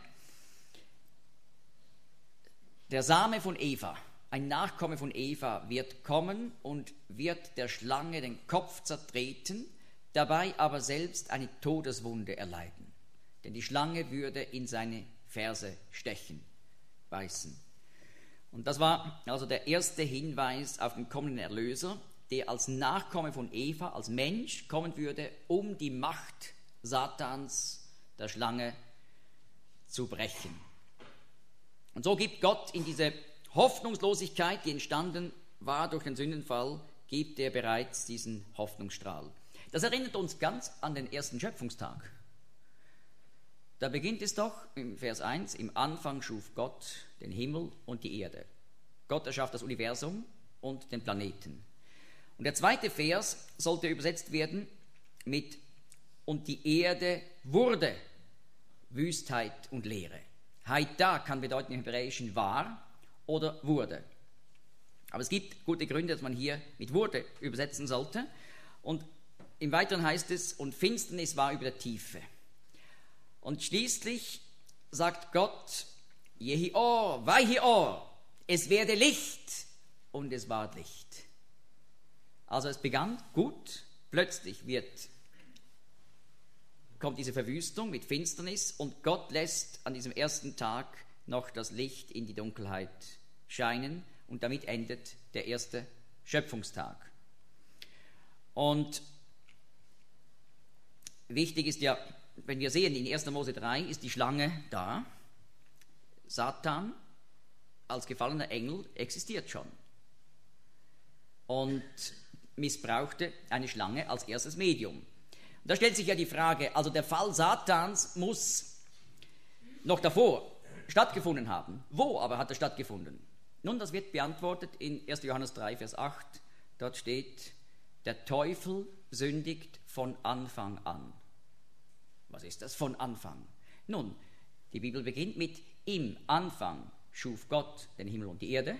der Same von Eva, ein Nachkomme von Eva, wird kommen und wird der Schlange den Kopf zertreten, dabei aber selbst eine Todeswunde erleiden. Denn die Schlange würde in seine Ferse stechen, beißen. Und das war also der erste Hinweis auf den kommenden Erlöser, der als Nachkomme von Eva, als Mensch kommen würde, um die Macht Satans, der Schlange, zu brechen. Und so gibt Gott in diese Hoffnungslosigkeit, die entstanden war durch den Sündenfall, gibt er bereits diesen Hoffnungsstrahl. Das erinnert uns ganz an den ersten Schöpfungstag. Da beginnt es doch im Vers 1, im Anfang schuf Gott den Himmel und die Erde. Gott erschafft das Universum und den Planeten. Und der zweite Vers sollte übersetzt werden mit und die Erde wurde Wüstheit und Leere. Haida kann bedeuten im Hebräischen war oder wurde. Aber es gibt gute Gründe, dass man hier mit wurde übersetzen sollte. Und im Weiteren heißt es, und Finsternis war über der Tiefe. Und schließlich sagt Gott, Jehior, Vayhior, es werde Licht und es ward Licht. Also es begann gut, plötzlich kommt diese Verwüstung mit Finsternis und Gott lässt an diesem ersten Tag noch das Licht in die Dunkelheit scheinen und damit endet der erste Schöpfungstag. Und wichtig ist ja, wenn wir sehen, in 1. Mose 3 ist die Schlange da. Satan als gefallener Engel existiert schon und missbrauchte eine Schlange als erstes Medium. Und da stellt sich ja die Frage, also der Fall Satans muss noch davor stattgefunden haben. Wo aber hat er stattgefunden? Nun, das wird beantwortet in 1. Johannes 3, Vers 8. Dort steht, der Teufel sündigt von Anfang an. Was ist das von Anfang? Nun, die Bibel beginnt mit im Anfang schuf Gott den Himmel und die Erde.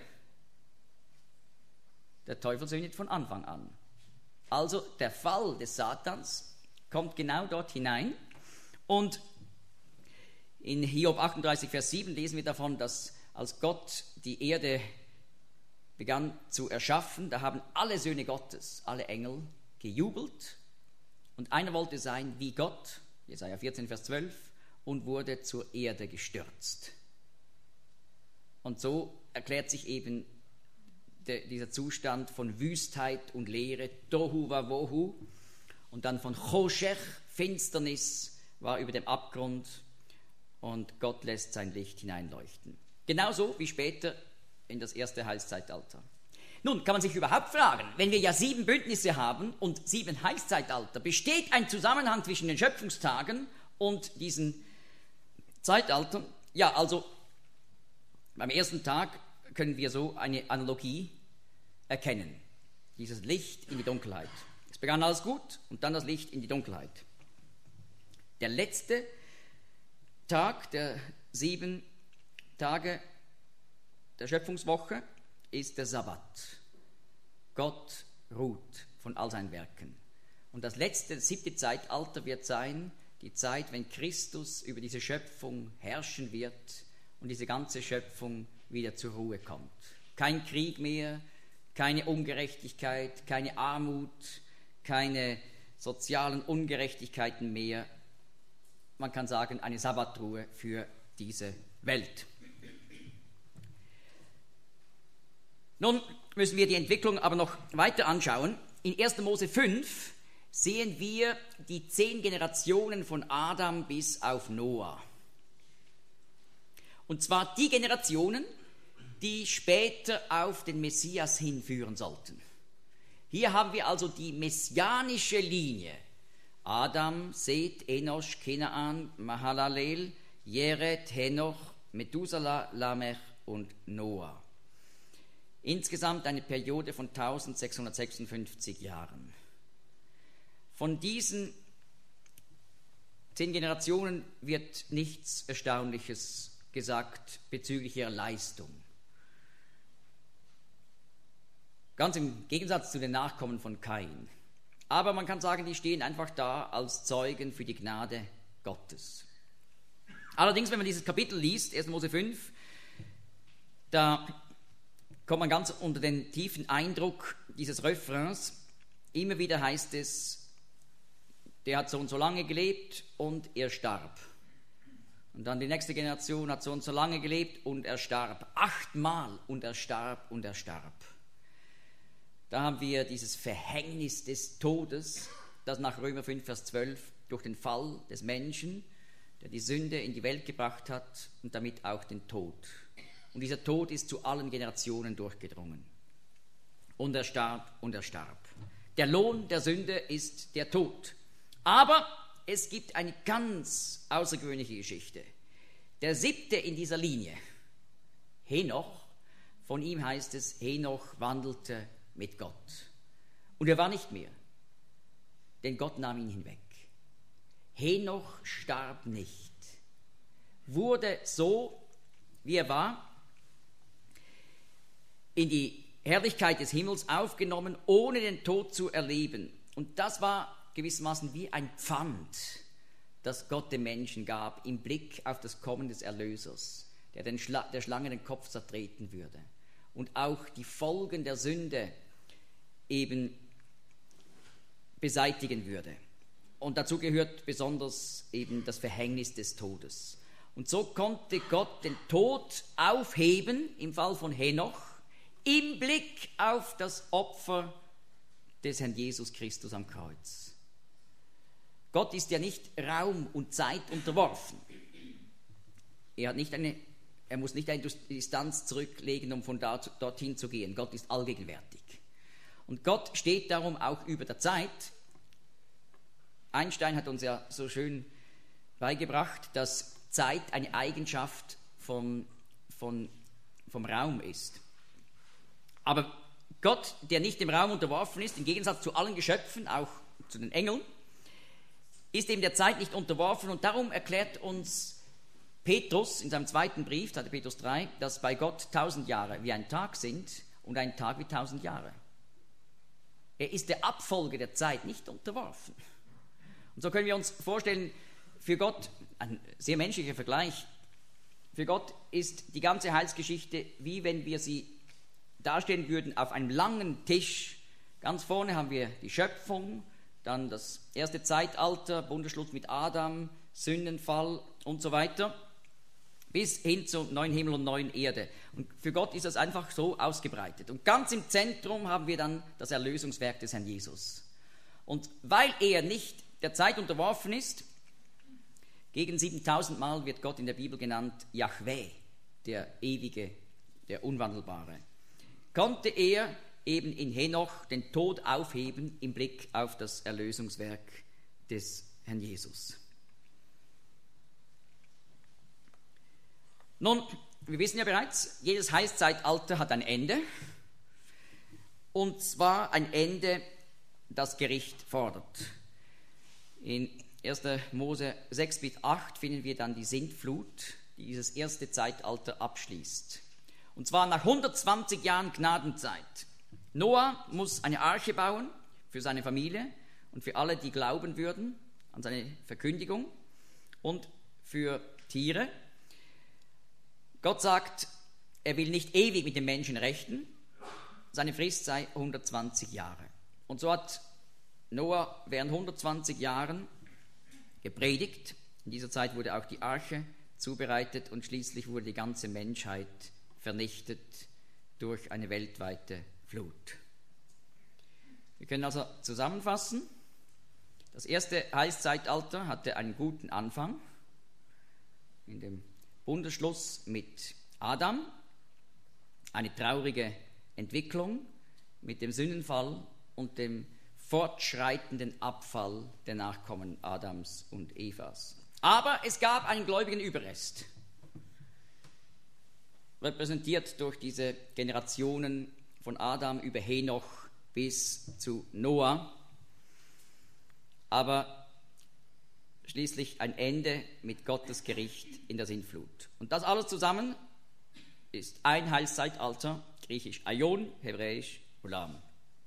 Der Teufel sündigt von Anfang an. Also der Fall des Satans kommt genau dort hinein. Und in Hiob 38, Vers 7 lesen wir davon, dass als Gott die Erde begann zu erschaffen, da haben alle Söhne Gottes, alle Engel gejubelt. Und einer wollte sein wie Gott, Jesaja 14, Vers 12, und wurde zur Erde gestürzt. Und so erklärt sich eben dieser Zustand von Wüstheit und Leere, Tohu Wabohu, und dann von Choshech, Finsternis, war über dem Abgrund und Gott lässt sein Licht hineinleuchten. Genauso wie später in das erste Heilszeitalter. Nun kann man sich überhaupt fragen, wenn wir ja 7 Bündnisse haben und 7 Heilszeitalter, besteht ein Zusammenhang zwischen den Schöpfungstagen und diesen Zeitaltern? Ja, also beim ersten Tag können wir so eine Analogie erkennen. Dieses Licht in die Dunkelheit. Es begann alles gut und dann das Licht in die Dunkelheit. Der letzte Tag der 7 Tage der Schöpfungswoche ist der Sabbat. Gott ruht von all seinen Werken. Und das letzte, das 7. Zeitalter wird sein, die Zeit, wenn Christus über diese Schöpfung herrschen wird und diese ganze Schöpfung wieder zur Ruhe kommt. Kein Krieg mehr, keine Ungerechtigkeit, keine Armut, keine sozialen Ungerechtigkeiten mehr. Man kann sagen, eine Sabbatruhe für diese Welt. Nun müssen wir die Entwicklung aber noch weiter anschauen. In 1. Mose 5 sehen wir die 10 Generationen von Adam bis auf Noah. Und zwar die Generationen, die später auf den Messias hinführen sollten. Hier haben wir also die messianische Linie. Adam, Seth, Enosch, Kenaan, Mahalalel, Jered, Henoch, Methuselah, Lamech und Noah. Insgesamt eine Periode von 1656 Jahren. Von diesen 10 Generationen wird nichts Erstaunliches gesagt bezüglich ihrer Leistung. Ganz im Gegensatz zu den Nachkommen von Kain. Aber man kann sagen, die stehen einfach da als Zeugen für die Gnade Gottes. Allerdings, wenn man dieses Kapitel liest, 1. Mose 5, da kommt man ganz unter den tiefen Eindruck dieses Refrains. Immer wieder heißt es, der hat so und so lange gelebt und er starb. Und dann die nächste Generation hat so und so lange gelebt und er starb. 8-mal und er starb und er starb. Da haben wir dieses Verhängnis des Todes, das nach Römer 5, Vers 12 durch den Fall des Menschen, der die Sünde in die Welt gebracht hat und damit auch den Tod. Und dieser Tod ist zu allen Generationen durchgedrungen. Und er starb und er starb. Der Lohn der Sünde ist der Tod. Aber es gibt eine ganz außergewöhnliche Geschichte. Der 7. in dieser Linie, Henoch, von ihm heißt es, Henoch wandelte mit Gott. Und er war nicht mehr, denn Gott nahm ihn hinweg. Henoch starb nicht, wurde so, wie er war, in die Herrlichkeit des Himmels aufgenommen, ohne den Tod zu erleben. Und das war gewissermaßen wie ein Pfand, das Gott dem Menschen gab, im Blick auf das Kommen des Erlösers, der der Schlange den Kopf zertreten würde und auch die Folgen der Sünde eben beseitigen würde. Und dazu gehört besonders eben das Verhängnis des Todes. Und so konnte Gott den Tod aufheben, im Fall von Henoch, im Blick auf das Opfer des Herrn Jesus Christus am Kreuz. Gott ist ja nicht Raum und Zeit unterworfen. Er muss nicht eine Distanz zurücklegen, um von dorthin zu gehen. Gott ist allgegenwärtig. Und Gott steht darum auch über der Zeit. Einstein hat uns ja so schön beigebracht, dass Zeit eine Eigenschaft vom Raum ist. Aber Gott, der nicht dem Raum unterworfen ist, im Gegensatz zu allen Geschöpfen, auch zu den Engeln, ist eben der Zeit nicht unterworfen. Und darum erklärt uns Petrus in seinem zweiten Brief, 2. Petrus 3, dass bei Gott 1000 Jahre wie ein Tag sind und ein Tag wie 1000 Jahre. Er ist der Abfolge der Zeit nicht unterworfen. Und so können wir uns vorstellen, für Gott, ein sehr menschlicher Vergleich, für Gott ist die ganze Heilsgeschichte, wie wenn wir sie darstellen würden auf einem langen Tisch. Ganz vorne haben wir die Schöpfung, dann das erste Zeitalter, Bundesschluss mit Adam, Sündenfall und so weiter, bis hin zum neuen Himmel und neuen Erde. Und für Gott ist das einfach so ausgebreitet. Und ganz im Zentrum haben wir dann das Erlösungswerk des Herrn Jesus. Und weil er nicht der Zeit unterworfen ist, gegen 7000 Mal wird Gott in der Bibel genannt Jahweh, der Ewige, der Unwandelbare, konnte er eben in Henoch den Tod aufheben im Blick auf das Erlösungswerk des Herrn Jesus. Nun, wir wissen ja bereits, jedes Heilszeitalter hat ein Ende, und zwar ein Ende, das Gericht fordert. In 1. Mose 6 bis 8 finden wir dann die Sintflut, die dieses erste Zeitalter abschließt. Und zwar nach 120 Jahren Gnadenzeit. Noah muss eine Arche bauen für seine Familie und für alle, die glauben würden an seine Verkündigung, und für Tiere. Gott sagt, er will nicht ewig mit den Menschen rechten, seine Frist sei 120 Jahre. Und so hat Noah während 120 Jahren gepredigt. In dieser Zeit wurde auch die Arche zubereitet und schließlich wurde die ganze Menschheit vernichtet durch eine weltweite Flut. Wir können also zusammenfassen, das erste Heilszeitalter hatte einen guten Anfang in dem Bundesschluss mit Adam, eine traurige Entwicklung mit dem Sündenfall und dem fortschreitenden Abfall der Nachkommen Adams und Evas. Aber es gab einen gläubigen Überrest, repräsentiert durch diese Generationen von Adam über Henoch bis zu Noah, aber schließlich ein Ende mit Gottes Gericht in der Sintflut. Und das alles zusammen ist ein Heilszeitalter, griechisch Aion, hebräisch Olam.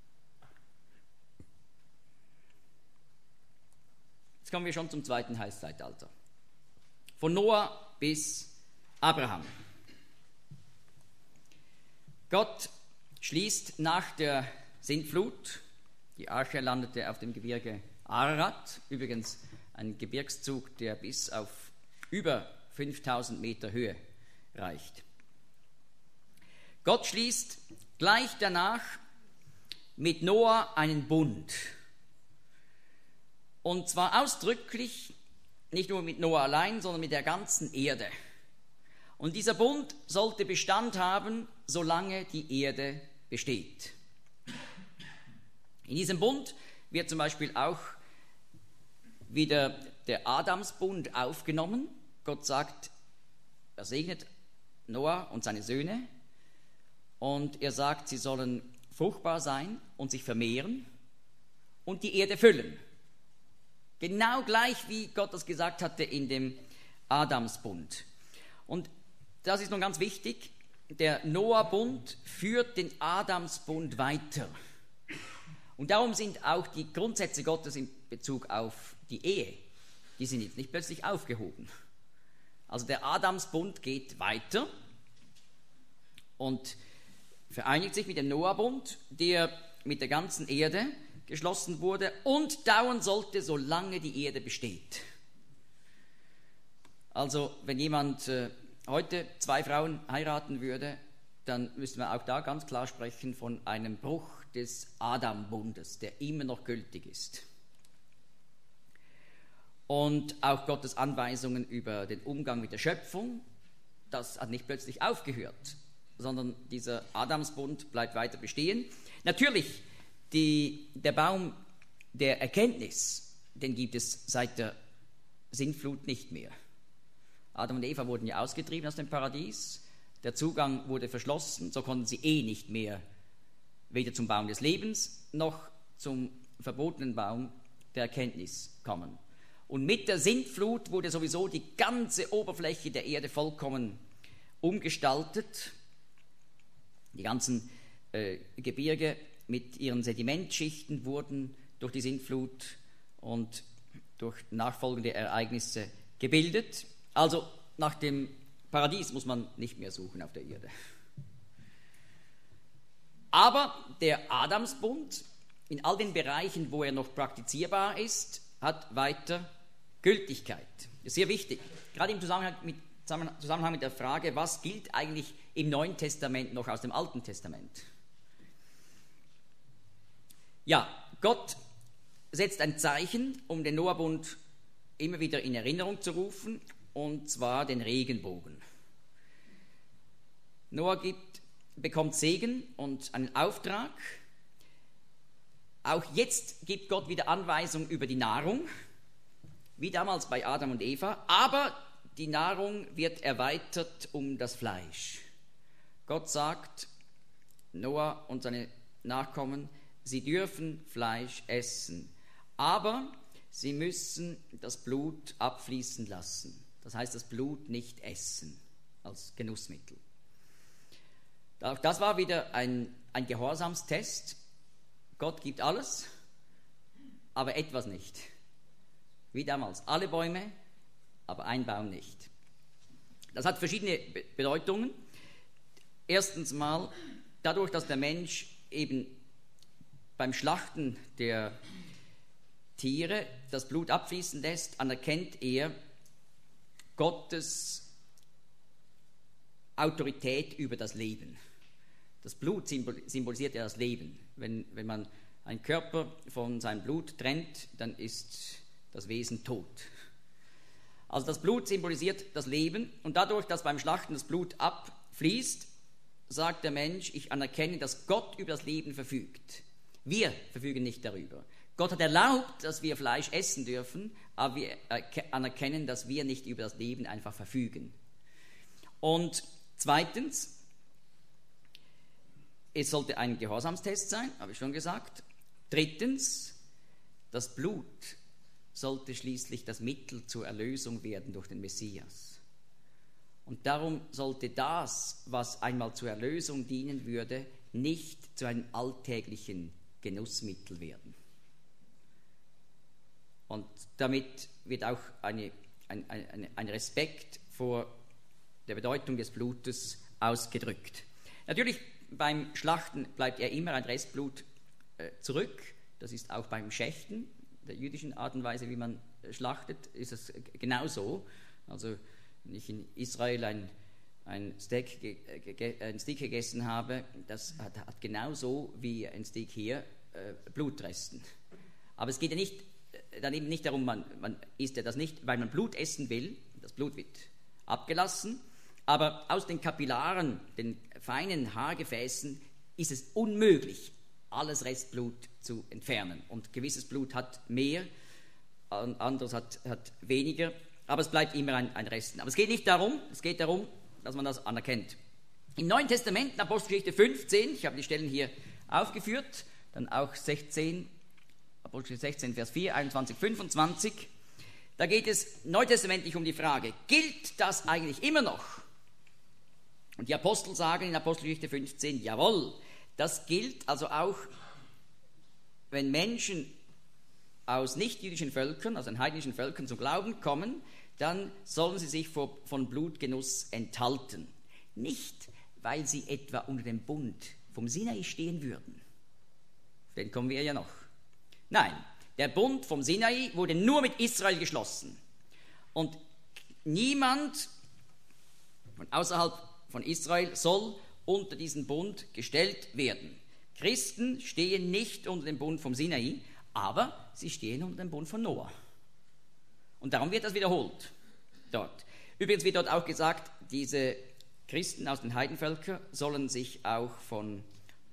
Jetzt kommen wir schon zum zweiten Heilszeitalter. Von Noah bis Abraham. Gott schließt nach der Sintflut, die Arche landete auf dem Gebirge Ararat, übrigens ein Gebirgszug, der bis auf über 5000 Meter Höhe reicht. Gott schließt gleich danach mit Noah einen Bund. Und zwar ausdrücklich, nicht nur mit Noah allein, sondern mit der ganzen Erde. Und dieser Bund sollte Bestand haben, solange die Erde besteht. In diesem Bund wird zum Beispiel auch wieder der Adamsbund aufgenommen. Gott sagt, er segnet Noah und seine Söhne und er sagt, sie sollen fruchtbar sein und sich vermehren und die Erde füllen. Genau gleich, wie Gott das gesagt hatte in dem Adamsbund. Und das ist nun ganz wichtig, der Noah-Bund führt den Adamsbund weiter. Und darum sind auch die Grundsätze Gottes in Bezug auf die Ehe, die sind jetzt nicht plötzlich aufgehoben. Also der Adamsbund geht weiter und vereinigt sich mit dem Noah-Bund, der mit der ganzen Erde geschlossen wurde und dauern sollte, solange die Erde besteht. Also wenn jemand heute 2 Frauen heiraten würde, dann müsste man auch da ganz klar sprechen von einem Bruch des Adam-Bundes, der immer noch gültig ist. Und auch Gottes Anweisungen über den Umgang mit der Schöpfung, das hat nicht plötzlich aufgehört, sondern dieser Adamsbund bleibt weiter bestehen. Natürlich, der Baum der Erkenntnis, den gibt es seit der Sintflut nicht mehr. Adam und Eva wurden ja ausgetrieben aus dem Paradies, der Zugang wurde verschlossen, so konnten sie nicht mehr weder zum Baum des Lebens noch zum verbotenen Baum der Erkenntnis kommen. Und mit der Sintflut wurde sowieso die ganze Oberfläche der Erde vollkommen umgestaltet. Die ganzen Gebirge mit ihren Sedimentschichten wurden durch die Sintflut und durch nachfolgende Ereignisse gebildet. Also nach dem Paradies muss man nicht mehr suchen auf der Erde. Aber der Adamsbund, in all den Bereichen, wo er noch praktizierbar ist, hat weiter Gültigkeit. Das ist sehr wichtig, gerade im Zusammenhang mit der Frage, was gilt eigentlich im Neuen Testament noch aus dem Alten Testament. Ja, Gott setzt ein Zeichen, um den Noahbund immer wieder in Erinnerung zu rufen, und zwar den Regenbogen. Noah bekommt Segen und einen Auftrag. Auch jetzt gibt Gott wieder Anweisungen über die Nahrung, wie damals bei Adam und Eva, aber die Nahrung wird erweitert um das Fleisch. Gott sagt, Noah und seine Nachkommen, sie dürfen Fleisch essen, aber sie müssen das Blut abfließen lassen. Das heißt, das Blut nicht essen als Genussmittel. Auch das war wieder ein Gehorsamstest. Gott gibt alles, aber etwas nicht. Wie damals, alle Bäume, aber ein Baum nicht. Das hat verschiedene Bedeutungen. Erstens mal, dadurch, dass der Mensch eben beim Schlachten der Tiere das Blut abfließen lässt, anerkennt er Gottes Autorität über das Leben. Das Blut symbolisiert ja das Leben. Wenn man einen Körper von seinem Blut trennt, dann ist das Wesen tot. Also das Blut symbolisiert das Leben, und dadurch, dass beim Schlachten das Blut abfließt, sagt der Mensch, ich anerkenne, dass Gott über das Leben verfügt. Wir verfügen nicht darüber. Gott hat erlaubt, dass wir Fleisch essen dürfen, aber wir anerkennen, dass wir nicht über das Leben einfach verfügen. Und zweitens, es sollte ein Gehorsamstest sein, habe ich schon gesagt. Drittens, das Blut sollte schließlich das Mittel zur Erlösung werden durch den Messias. Und darum sollte das, was einmal zur Erlösung dienen würde, nicht zu einem alltäglichen Genussmittel werden. Und damit wird auch ein Respekt vor der Bedeutung des Blutes ausgedrückt. Natürlich, beim Schlachten bleibt ja immer ein Restblut zurück. Das ist auch beim Schächten, der jüdischen Art und Weise, wie man schlachtet, ist es genauso. Also wenn ich in Israel ein Steak gegessen habe, das hat genauso wie ein Steak hier Blutresten. Aber es geht ja dann eben nicht darum, man isst ja das nicht, weil man Blut essen will, das Blut wird abgelassen, aber aus den Kapillaren, den feinen Haargefäßen, ist es unmöglich, alles Restblut zu entfernen. Und gewisses Blut hat mehr, anderes hat weniger, aber es bleibt immer ein Resten. Aber es geht nicht darum, es geht darum, dass man das anerkennt. Im Neuen Testament, in Apostelgeschichte 15, ich habe die Stellen hier aufgeführt, dann auch 16, Apostelgeschichte 16, Vers 4, 21, 25, da geht es neutestamentlich um die Frage, gilt das eigentlich immer noch? Und die Apostel sagen in Apostelgeschichte 15, jawohl, das gilt also auch, wenn Menschen aus nichtjüdischen Völkern, also heidnischen Völkern zum Glauben kommen, dann sollen sie sich von Blutgenuss enthalten. Nicht, weil sie etwa unter dem Bund vom Sinai stehen würden. Auf den kommen wir ja noch. Nein, der Bund vom Sinai wurde nur mit Israel geschlossen. Und niemand von außerhalb von Israel soll unter diesen Bund gestellt werden. Christen stehen nicht unter dem Bund vom Sinai, aber sie stehen unter dem Bund von Noah. Und darum wird das wiederholt dort. Übrigens wird dort auch gesagt, diese Christen aus den Heidenvölkern sollen sich auch von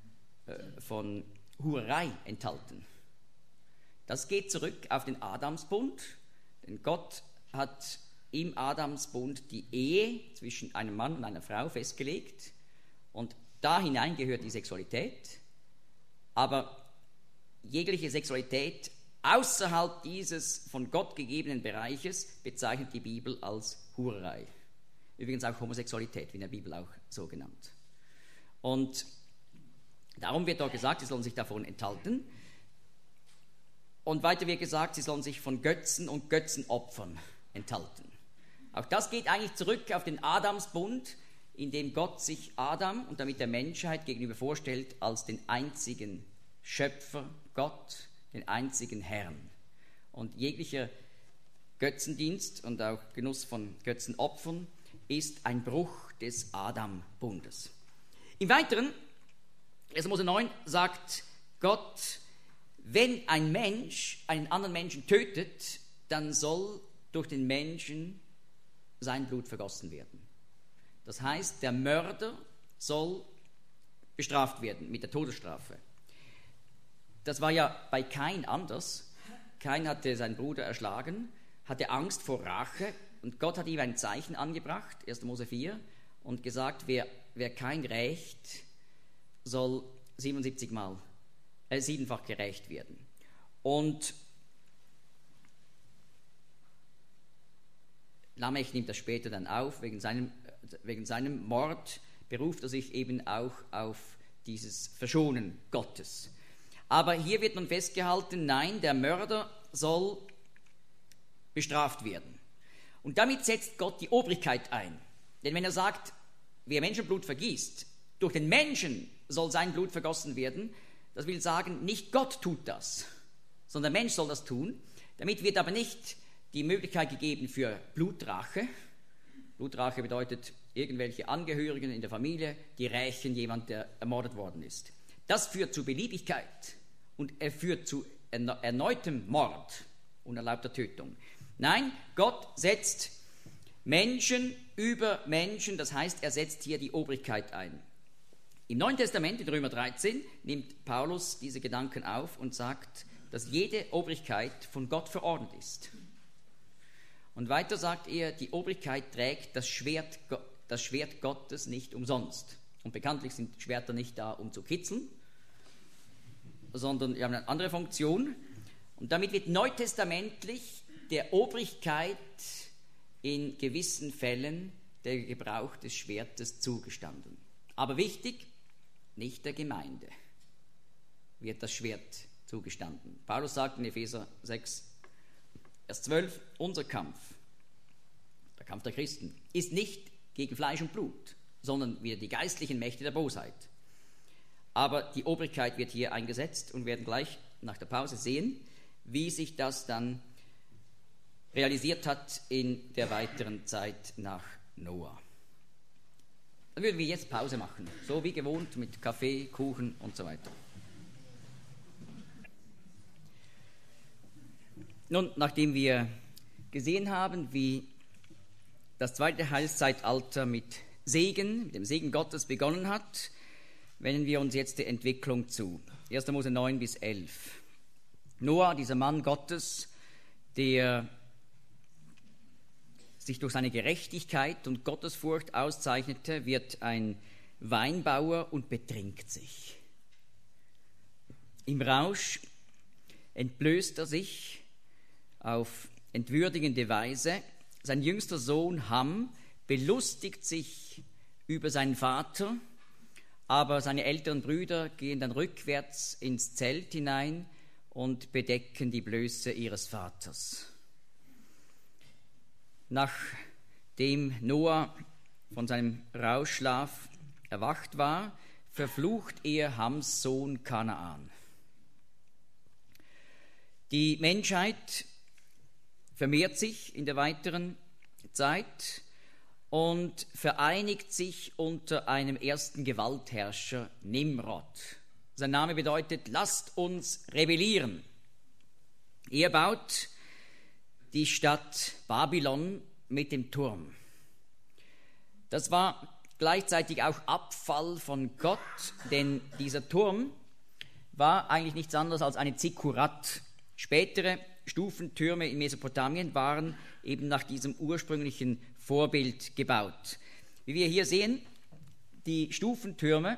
Hurerei enthalten. Das geht zurück auf den Adamsbund, denn Gott hat im Adamsbund die Ehe zwischen einem Mann und einer Frau festgelegt und da hinein gehört die Sexualität, aber jegliche Sexualität außerhalb dieses von Gott gegebenen Bereiches bezeichnet die Bibel als Hurerei. Übrigens auch Homosexualität, wird in der Bibel auch so genannt. Und darum wird dort gesagt, sie sollen sich davon enthalten. Und weiter wird gesagt, sie sollen sich von Götzen und Götzenopfern enthalten. Auch das geht eigentlich zurück auf den Adamsbund, in dem Gott sich Adam und damit der Menschheit gegenüber vorstellt als den einzigen Schöpfer, Gott, den einzigen Herrn. Und jeglicher Götzendienst und auch Genuss von Götzenopfern ist ein Bruch des Adam-Bundes. Im Weiteren, 1. Mose 9 sagt Gott, wenn ein Mensch einen anderen Menschen tötet, dann soll durch den Menschen sein Blut vergossen werden. Das heißt, der Mörder soll bestraft werden mit der Todesstrafe. Das war ja bei Kain anders. Kain hatte seinen Bruder erschlagen, hatte Angst vor Rache und Gott hat ihm ein Zeichen angebracht, 1. Mose 4, und gesagt, wer Kain rächt, soll 7-fach gerächt werden. Und Lamech nimmt das später dann auf, wegen seinem Mord beruft er sich eben auch auf dieses Verschonen Gottes. Aber hier wird nun festgehalten, nein, der Mörder soll bestraft werden. Und damit setzt Gott die Obrigkeit ein. Denn wenn er sagt, wer Menschenblut vergießt, durch den Menschen soll sein Blut vergossen werden, das will sagen, nicht Gott tut das, sondern der Mensch soll das tun. Damit wird aber nicht die Möglichkeit gegeben für Blutrache. Blutrache bedeutet, irgendwelche Angehörigen in der Familie, die rächen jemand, der ermordet worden ist. Das führt zu Beliebigkeit und er führt zu erneutem Mord, unerlaubter Tötung. Nein, Gott setzt Menschen über Menschen, das heißt, er setzt hier die Obrigkeit ein. Im Neuen Testament, in Römer 13, nimmt Paulus diese Gedanken auf und sagt, dass jede Obrigkeit von Gott verordnet ist. Und weiter sagt er, die Obrigkeit trägt das Schwert Gottes nicht umsonst. Und bekanntlich sind Schwerter nicht da, um zu kitzeln, sondern sie haben eine andere Funktion. Und damit wird neutestamentlich der Obrigkeit in gewissen Fällen der Gebrauch des Schwertes zugestanden. Aber wichtig, nicht der Gemeinde wird das Schwert zugestanden. Paulus sagt in Epheser 6, Vers 12, unser Kampf, der Kampf der Christen, ist nicht gegen Fleisch und Blut, sondern wieder die geistlichen Mächte der Bosheit. Aber die Obrigkeit wird hier eingesetzt und werden gleich nach der Pause sehen, wie sich das dann realisiert hat in der weiteren Zeit nach Noah. Dann würden wir jetzt Pause machen, so wie gewohnt mit Kaffee, Kuchen und so weiter. Nun, nachdem wir gesehen haben, wie das zweite Heilszeitalter mit dem Segen Gottes begonnen hat, wenden wir uns jetzt der Entwicklung zu. 1. Mose 9 bis 11. Noah, dieser Mann Gottes, der sich durch seine Gerechtigkeit und Gottesfurcht auszeichnete, wird ein Weinbauer und betrinkt sich. Im Rausch entblößt er sich auf entwürdigende Weise. Sein jüngster Sohn Ham belustigt sich über seinen Vater, aber seine älteren Brüder gehen dann rückwärts ins Zelt hinein und bedecken die Blöße ihres Vaters. Nachdem Noah von seinem Rauschschlaf erwacht war, verflucht er Hams Sohn Kanaan. Die Menschheit vermehrt sich in der weiteren Zeit und vereinigt sich unter einem ersten Gewaltherrscher, Nimrod. Sein Name bedeutet, lasst uns rebellieren. Er baut die Stadt Babylon mit dem Turm. Das war gleichzeitig auch Abfall von Gott, denn dieser Turm war eigentlich nichts anderes als eine Zikkurat. Spätere Stufentürme in Mesopotamien waren eben nach diesem ursprünglichen Vorbild gebaut. Wie wir hier sehen, die Stufentürme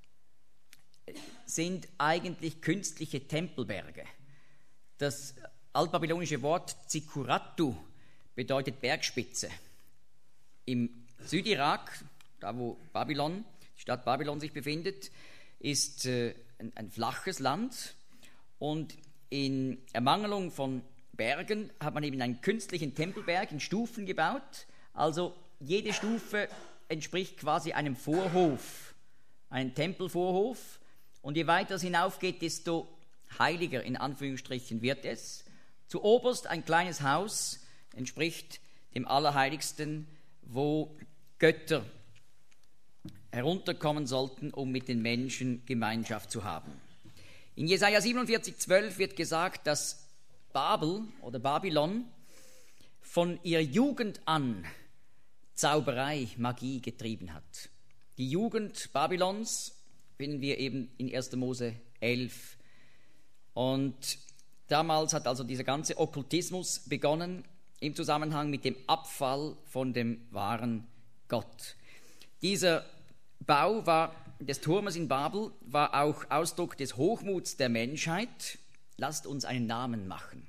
sind eigentlich künstliche Tempelberge. Das altbabylonische Wort Zikkuratu bedeutet Bergspitze. Im Südirak, da wo Babylon, die Stadt Babylon sich befindet, ist ein flaches Land und in Ermangelung von Bergen hat man eben einen künstlichen Tempelberg in Stufen gebaut. Also jede Stufe entspricht quasi einem Vorhof, einem Tempelvorhof. Und je weiter es hinaufgeht, desto heiliger in Anführungsstrichen wird es. Zu oberst ein kleines Haus entspricht dem Allerheiligsten, wo Götter herunterkommen sollten, um mit den Menschen Gemeinschaft zu haben. In Jesaja 47,12 wird gesagt, dass Babel oder Babylon von ihrer Jugend an Zauberei, Magie getrieben hat. Die Jugend Babylons finden wir eben in 1. Mose 11. Und damals hat also dieser ganze Okkultismus begonnen im Zusammenhang mit dem Abfall von dem wahren Gott. Dieser Bau des Turmes in Babel war auch Ausdruck des Hochmuts der Menschheit. Lasst uns einen Namen machen.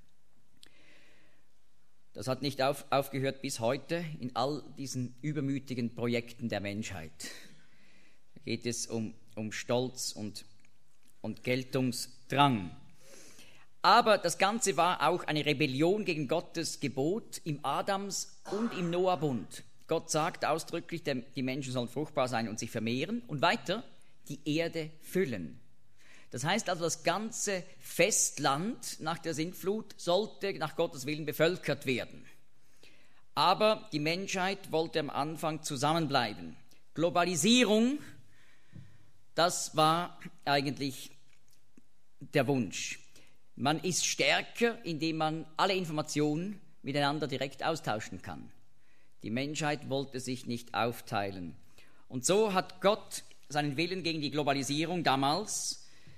Das hat nicht aufgehört bis heute in all diesen übermütigen Projekten der Menschheit. Da geht es um Stolz und Geltungsdrang. Aber das Ganze war auch eine Rebellion gegen Gottes Gebot im Adams- und im Noah-Bund. Gott sagt ausdrücklich, die Menschen sollen fruchtbar sein und sich vermehren und weiter die Erde füllen. Das heißt also, das ganze Festland nach der Sintflut sollte nach Gottes Willen bevölkert werden. Aber die Menschheit wollte am Anfang zusammenbleiben. Globalisierung, das war eigentlich der Wunsch. Man ist stärker, indem man alle Informationen miteinander direkt austauschen kann. Die Menschheit wollte sich nicht aufteilen. Und so hat Gott seinen Willen gegen die Globalisierung damals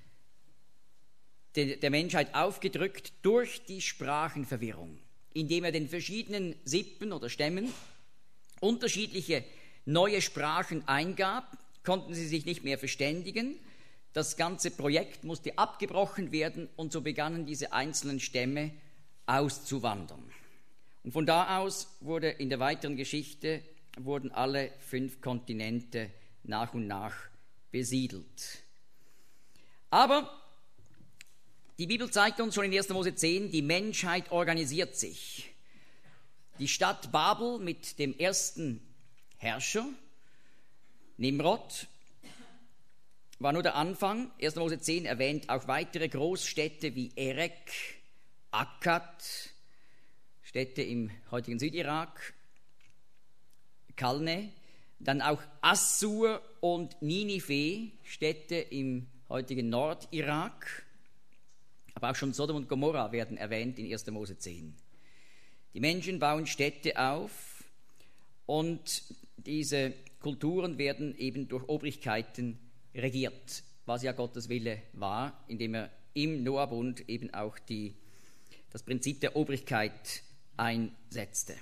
der Menschheit aufgedrückt durch die Sprachenverwirrung, indem er den verschiedenen Sippen oder Stämmen unterschiedliche neue Sprachen eingab, konnten sie sich nicht mehr verständigen. Das ganze Projekt musste abgebrochen werden und so begannen diese einzelnen Stämme auszuwandern. Und von da aus wurde in der weiteren Geschichte wurden alle 5 Kontinente nach und nach besiedelt. Aber die Bibel zeigt uns schon in 1. Mose 10, die Menschheit organisiert sich. Die Stadt Babel mit dem ersten Herrscher, Nimrod, war nur der Anfang. 1. Mose 10 erwähnt auch weitere Großstädte wie Erek, Akkad, Städte im heutigen Südirak, Kalne, dann auch Assur und Ninive, Städte im heutigen Nordirak. Aber auch schon Sodom und Gomorra werden erwähnt in 1. Mose 10. Die Menschen bauen Städte auf und diese Kulturen werden eben durch Obrigkeiten regiert, was ja Gottes Wille war, indem er im Noah-Bund eben auch das Prinzip der Obrigkeit einsetzte.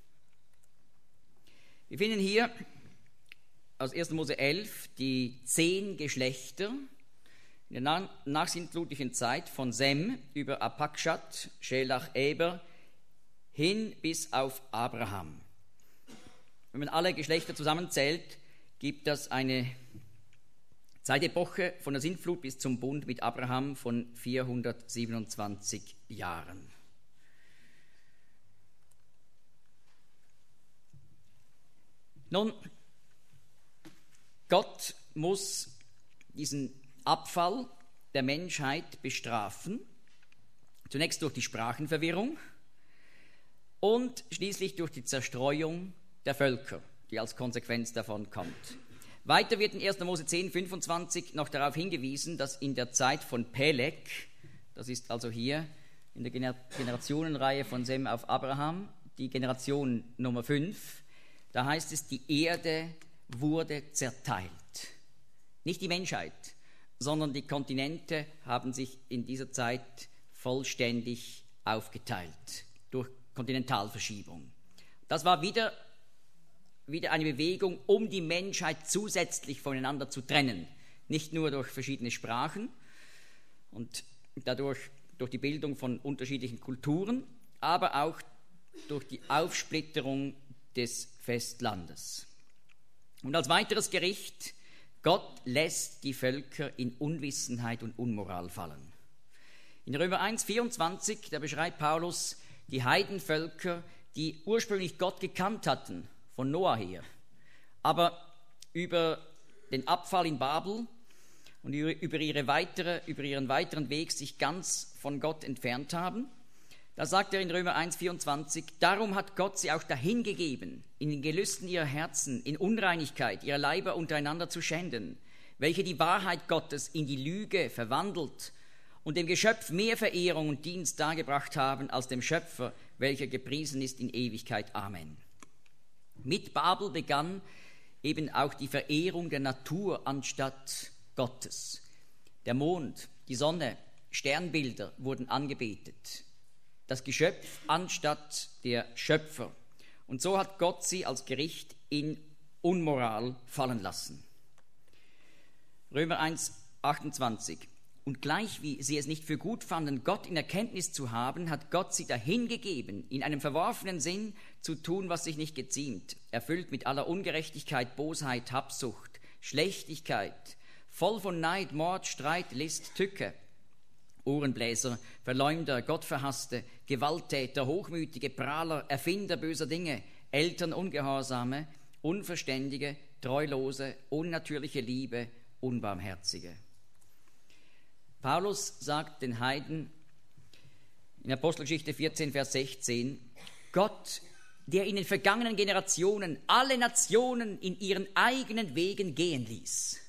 Wir finden hier aus 1. Mose 11 die 10 Geschlechter in der nachsintflutlichen Zeit von Sem über Apakshad, Schelach, Eber hin bis auf Abraham. Wenn man alle Geschlechter zusammenzählt, gibt das eine Zeitepoche von der Sintflut bis zum Bund mit Abraham von 427 Jahren. Nun, Gott muss diesen Abfall der Menschheit bestrafen. Zunächst durch die Sprachenverwirrung und schließlich durch die Zerstreuung der Völker, die als Konsequenz davon kommt. Weiter wird in 1. Mose 10, 25 noch darauf hingewiesen, dass in der Zeit von Peleg, das ist also hier in der Generationenreihe von Sem auf Abraham, die Generation Nummer 5, da heißt es, die Erde wurde zerteilt. Nicht die Menschheit, sondern die Kontinente haben sich in dieser Zeit vollständig aufgeteilt durch Kontinentalverschiebung. Das war wieder eine Bewegung, um die Menschheit zusätzlich voneinander zu trennen. Nicht nur durch verschiedene Sprachen und dadurch durch die Bildung von unterschiedlichen Kulturen, aber auch durch die Aufsplitterung des Festlandes. Und als weiteres Gericht, Gott lässt die Völker in Unwissenheit und Unmoral fallen. In Römer 1, 24, da beschreibt Paulus die Heidenvölker, die ursprünglich Gott gekannt hatten, von Noah her, aber über den Abfall in Babel und über ihren weiteren Weg sich ganz von Gott entfernt haben. Da sagt er in Römer 1, 24, darum hat Gott sie auch dahingegeben, in den Gelüsten ihrer Herzen, in Unreinigkeit ihrer Leiber untereinander zu schänden, welche die Wahrheit Gottes in die Lüge verwandelt und dem Geschöpf mehr Verehrung und Dienst dargebracht haben als dem Schöpfer, welcher gepriesen ist in Ewigkeit. Amen. Mit Babel begann eben auch die Verehrung der Natur anstatt Gottes. Der Mond, die Sonne, Sternbilder wurden angebetet. Das Geschöpf anstatt der Schöpfer. Und so hat Gott sie als Gericht in Unmoral fallen lassen. Römer 1, 28. Und gleich wie sie es nicht für gut fanden, Gott in Erkenntnis zu haben, hat Gott sie dahingegeben, in einem verworfenen Sinn zu tun, was sich nicht geziemt, erfüllt mit aller Ungerechtigkeit, Bosheit, Habsucht, Schlechtigkeit, voll von Neid, Mord, Streit, List, Tücke, Ohrenbläser, Verleumder, Gottverhasste, Gewalttäter, Hochmütige, Prahler, Erfinder böser Dinge, Eltern Ungehorsame, Unverständige, Treulose, unnatürliche Liebe, Unbarmherzige. Paulus sagt den Heiden in Apostelgeschichte 14, Vers 16, Gott, der in den vergangenen Generationen alle Nationen in ihren eigenen Wegen gehen ließ.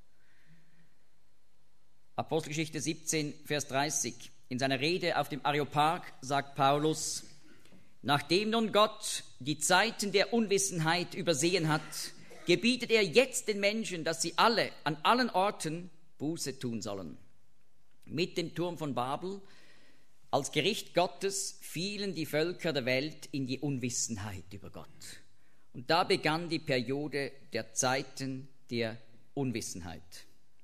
Apostelgeschichte 17, Vers 30. In seiner Rede auf dem Areopag sagt Paulus, nachdem nun Gott die Zeiten der Unwissenheit übersehen hat, gebietet er jetzt den Menschen, dass sie alle an allen Orten Buße tun sollen. Mit dem Turm von Babel, als Gericht Gottes, fielen die Völker der Welt in die Unwissenheit über Gott. Und da begann die Periode der Zeiten der Unwissenheit.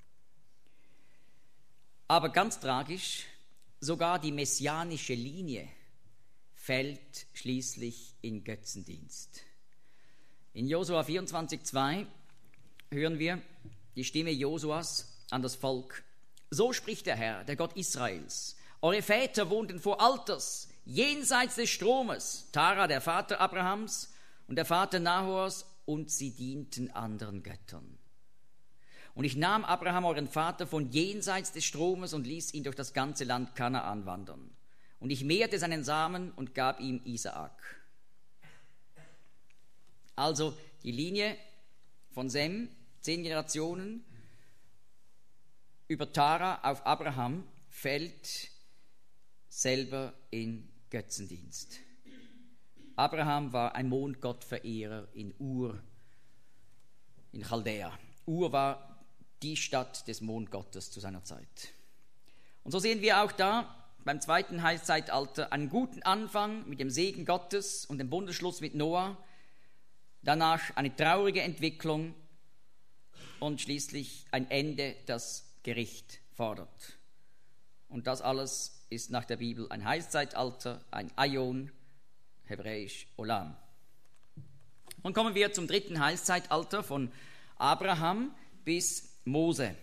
Aber ganz tragisch, sogar die messianische Linie fällt schließlich in Götzendienst. In Josua 24,2 hören wir die Stimme Josuas an das Volk. So spricht der Herr, der Gott Israels. Eure Väter wohnten vor Alters jenseits des Stromes, Tara, der Vater Abrahams und der Vater Nahors, und sie dienten anderen Göttern. Und ich nahm Abraham, euren Vater, von jenseits des Stromes und ließ ihn durch das ganze Land Kanaan wandern. Und ich mehrte seinen Samen und gab ihm Isaak. Also die Linie von Sem, 10 Generationen, über Tara auf Abraham fällt selber in Götzendienst. Abraham war ein Mondgottverehrer in Ur, in Chaldea. Ur war die Stadt des Mondgottes zu seiner Zeit. Und so sehen wir auch da beim zweiten Heilszeitalter einen guten Anfang mit dem Segen Gottes und dem Bundesschluss mit Noah, danach eine traurige Entwicklung und schließlich ein Ende, das Gericht fordert. Und das alles ist nach der Bibel ein Heilszeitalter, ein Aion, hebräisch Olam. Und kommen wir zum dritten Heilszeitalter von Abraham bis Mose.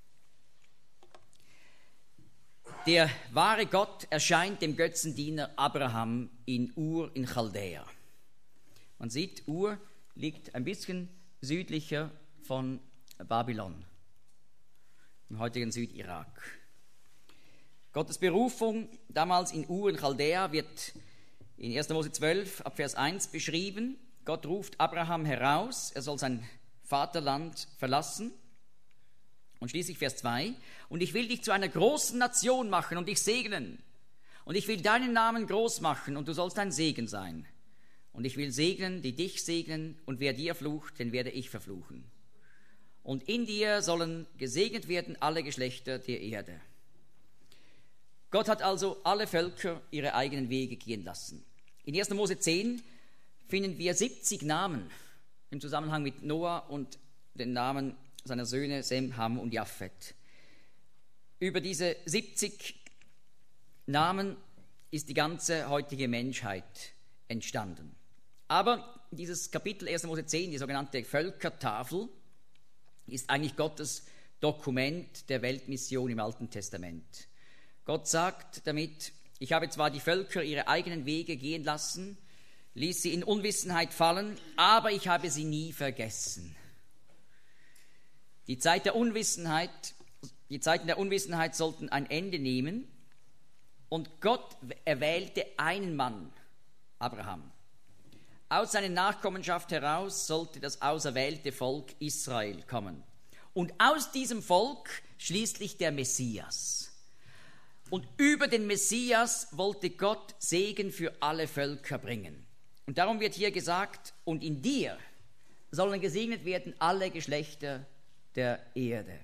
Der wahre Gott erscheint dem Götzendiener Abraham in Ur in Chaldea. Man sieht, Ur liegt ein bisschen südlicher von Babylon, im heutigen Südirak. Gottes Berufung damals in Ur in Chaldea wird in 1. Mose 12 ab Vers 1 beschrieben. Gott ruft Abraham heraus, er soll sein Vaterland verlassen. Und schließlich Vers 2, und ich will dich zu einer großen Nation machen und dich segnen. Und ich will deinen Namen groß machen und du sollst ein Segen sein. Und ich will segnen, die dich segnen, und wer dir flucht, den werde ich verfluchen. Und in dir sollen gesegnet werden alle Geschlechter der Erde. Gott hat also alle Völker ihre eigenen Wege gehen lassen. In 1. Mose 10 finden wir 70 Namen im Zusammenhang mit Noah und den Namen seiner Söhne Sem, Ham und Japhet. Über diese 70 Namen ist die ganze heutige Menschheit entstanden. Aber dieses Kapitel 1. Mose 10, die sogenannte Völkertafel, ist eigentlich Gottes Dokument der Weltmission im Alten Testament. Gott sagt damit, ich habe zwar die Völker ihre eigenen Wege gehen lassen, ließ sie in Unwissenheit fallen, aber ich habe sie nie vergessen. Die Zeiten der Unwissenheit sollten ein Ende nehmen, und Gott erwählte einen Mann, Abraham. Aus seiner Nachkommenschaft heraus sollte das auserwählte Volk Israel kommen. Und aus diesem Volk schließlich der Messias. Und über den Messias wollte Gott Segen für alle Völker bringen. Und darum wird hier gesagt, und in dir sollen gesegnet werden alle Geschlechter der Erde.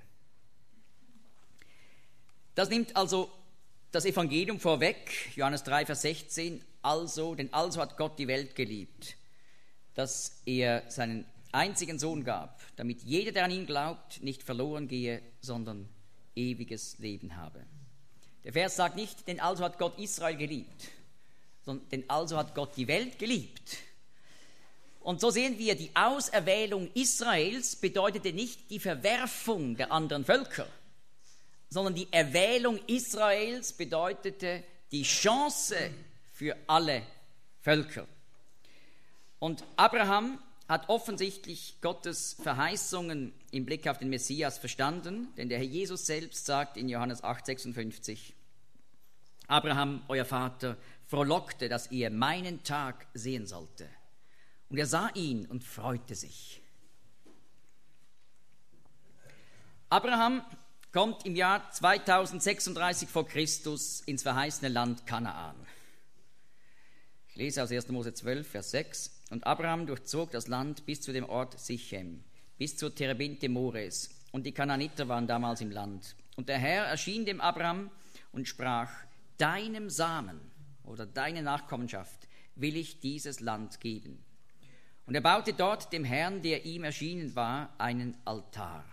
Das nimmt also das Evangelium vorweg, Johannes 3, Vers 16, denn also hat Gott die Welt geliebt, dass er seinen einzigen Sohn gab, damit jeder, der an ihn glaubt, nicht verloren gehe, sondern ewiges Leben habe. Der Vers sagt nicht, denn also hat Gott Israel geliebt, sondern denn also hat Gott die Welt geliebt. Und so sehen wir, die Auserwählung Israels bedeutete nicht die Verwerfung der anderen Völker, sondern die Erwählung Israels bedeutete die Chance für alle Völker. Und Abraham hat offensichtlich Gottes Verheißungen im Blick auf den Messias verstanden, denn der Herr Jesus selbst sagt in Johannes 8,56, Abraham, euer Vater, frohlockte, dass ihr meinen Tag sehen sollte. Und er sah ihn und freute sich. Abraham kommt im Jahr 2036 vor Christus ins verheißene Land Kanaan. Ich lese aus 1. Mose 12, Vers 6. Und Abraham durchzog das Land bis zu dem Ort Sichem, bis zur Terebinte Mores. Und die Kanaaniter waren damals im Land. Und der Herr erschien dem Abraham und sprach, deinem Samen oder deine Nachkommenschaft will ich dieses Land geben. Und er baute dort dem Herrn, der ihm erschienen war, einen Altar.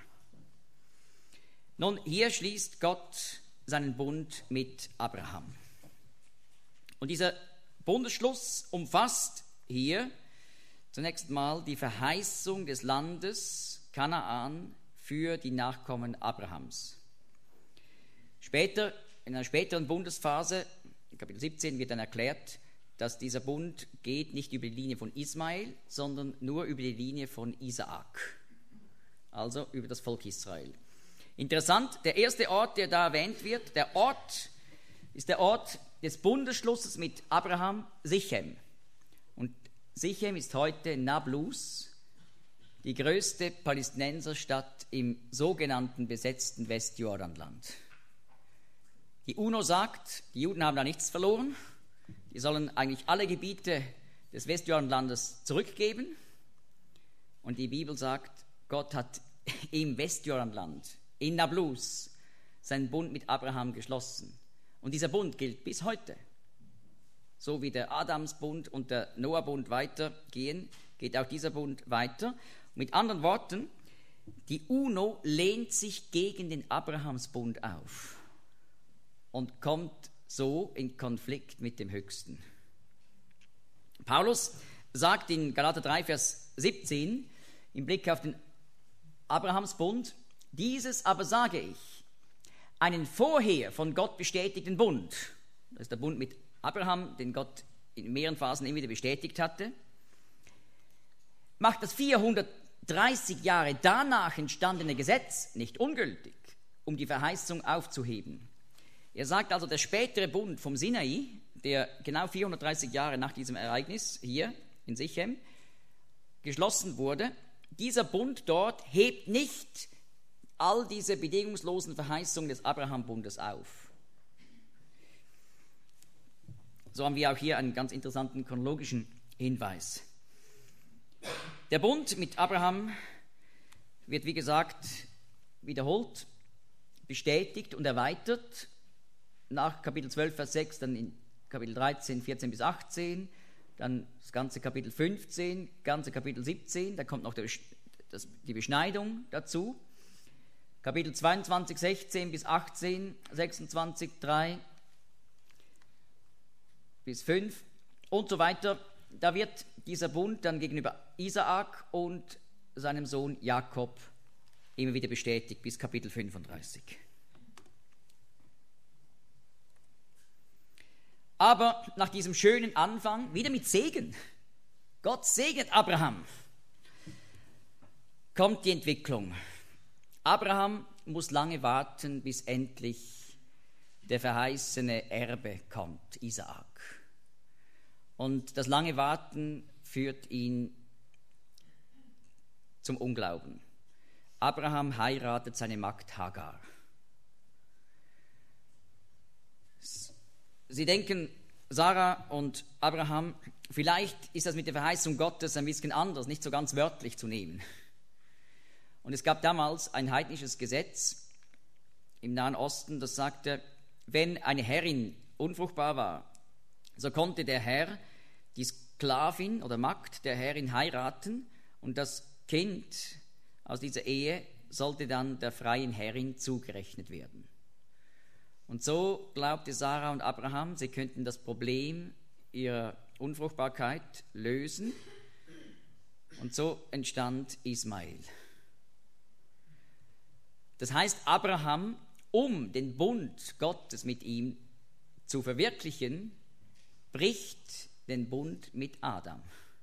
Nun, hier schließt Gott seinen Bund mit Abraham. Und dieser Bundesschluss umfasst hier zunächst mal die Verheißung des Landes Kanaan für die Nachkommen Abrahams. Später, in einer späteren Bundesphase, in Kapitel 17, wird dann erklärt, dass dieser Bund geht nicht über die Linie von Ismael, sondern nur über die Linie von Isaak, also über das Volk Israel. Interessant, der erste Ort, der da erwähnt wird, ist der Ort des Bundesschlusses mit Abraham, Sichem. Und Sichem ist heute Nablus, die größte Palästinenserstadt im sogenannten besetzten Westjordanland. Die UNO sagt, die Juden haben da nichts verloren, die sollen eigentlich alle Gebiete des Westjordanlandes zurückgeben. Und die Bibel sagt, Gott hat im Westjordanland, in Nablus, seinen Bund mit Abraham geschlossen. Und dieser Bund gilt bis heute. So wie der Adamsbund und der Noahbund weitergehen, geht auch dieser Bund weiter. Mit anderen Worten, die UNO lehnt sich gegen den Abrahamsbund auf und kommt so in Konflikt mit dem Höchsten. Paulus sagt in Galater 3, Vers 17, im Blick auf den Abrahamsbund, dieses aber sage ich, einen vorher von Gott bestätigten Bund, das ist der Bund mit Abraham, den Gott in mehreren Phasen immer wieder bestätigt hatte, macht das 430 Jahre danach entstandene Gesetz nicht ungültig, um die Verheißung aufzuheben. Er sagt also, der spätere Bund vom Sinai, der genau 430 Jahre nach diesem Ereignis hier in Sichem geschlossen wurde, dieser Bund dort hebt nicht all diese bedingungslosen Verheißungen des Abraham-Bundes auf. So haben wir auch hier einen ganz interessanten chronologischen Hinweis. Der Bund mit Abraham wird, wie gesagt, wiederholt, bestätigt und erweitert. Nach Kapitel 12, Vers 6, dann in Kapitel 13, 14 bis 18, dann das ganze Kapitel 15, ganze Kapitel 17, da kommt noch die Beschneidung dazu. Kapitel 22, 16 bis 18, 26, 3 bis 5 und so weiter. Da wird dieser Bund dann gegenüber Isaak und seinem Sohn Jakob immer wieder bestätigt bis Kapitel 35. Aber nach diesem schönen Anfang, wieder mit Segen, Gott segnet Abraham, kommt die Entwicklung. Abraham muss lange warten, bis endlich der verheißene Erbe kommt, Isaak. Und das lange Warten führt ihn zum Unglauben. Abraham heiratet seine Magd Hagar. Sie denken, Sarah und Abraham, vielleicht ist das mit der Verheißung Gottes ein bisschen anders, nicht so ganz wörtlich zu nehmen. Und es gab damals ein heidnisches Gesetz im Nahen Osten, das sagte, wenn eine Herrin unfruchtbar war, so konnte der Herr die Sklavin oder Magd der Herrin heiraten und das Kind aus dieser Ehe sollte dann der freien Herrin zugerechnet werden. Und so glaubte Sarah und Abraham, sie könnten das Problem ihrer Unfruchtbarkeit lösen. Und so entstand Ismael. Das heißt, Abraham, um den Bund Gottes mit ihm zu verwirklichen, bricht den Bund mit Adam.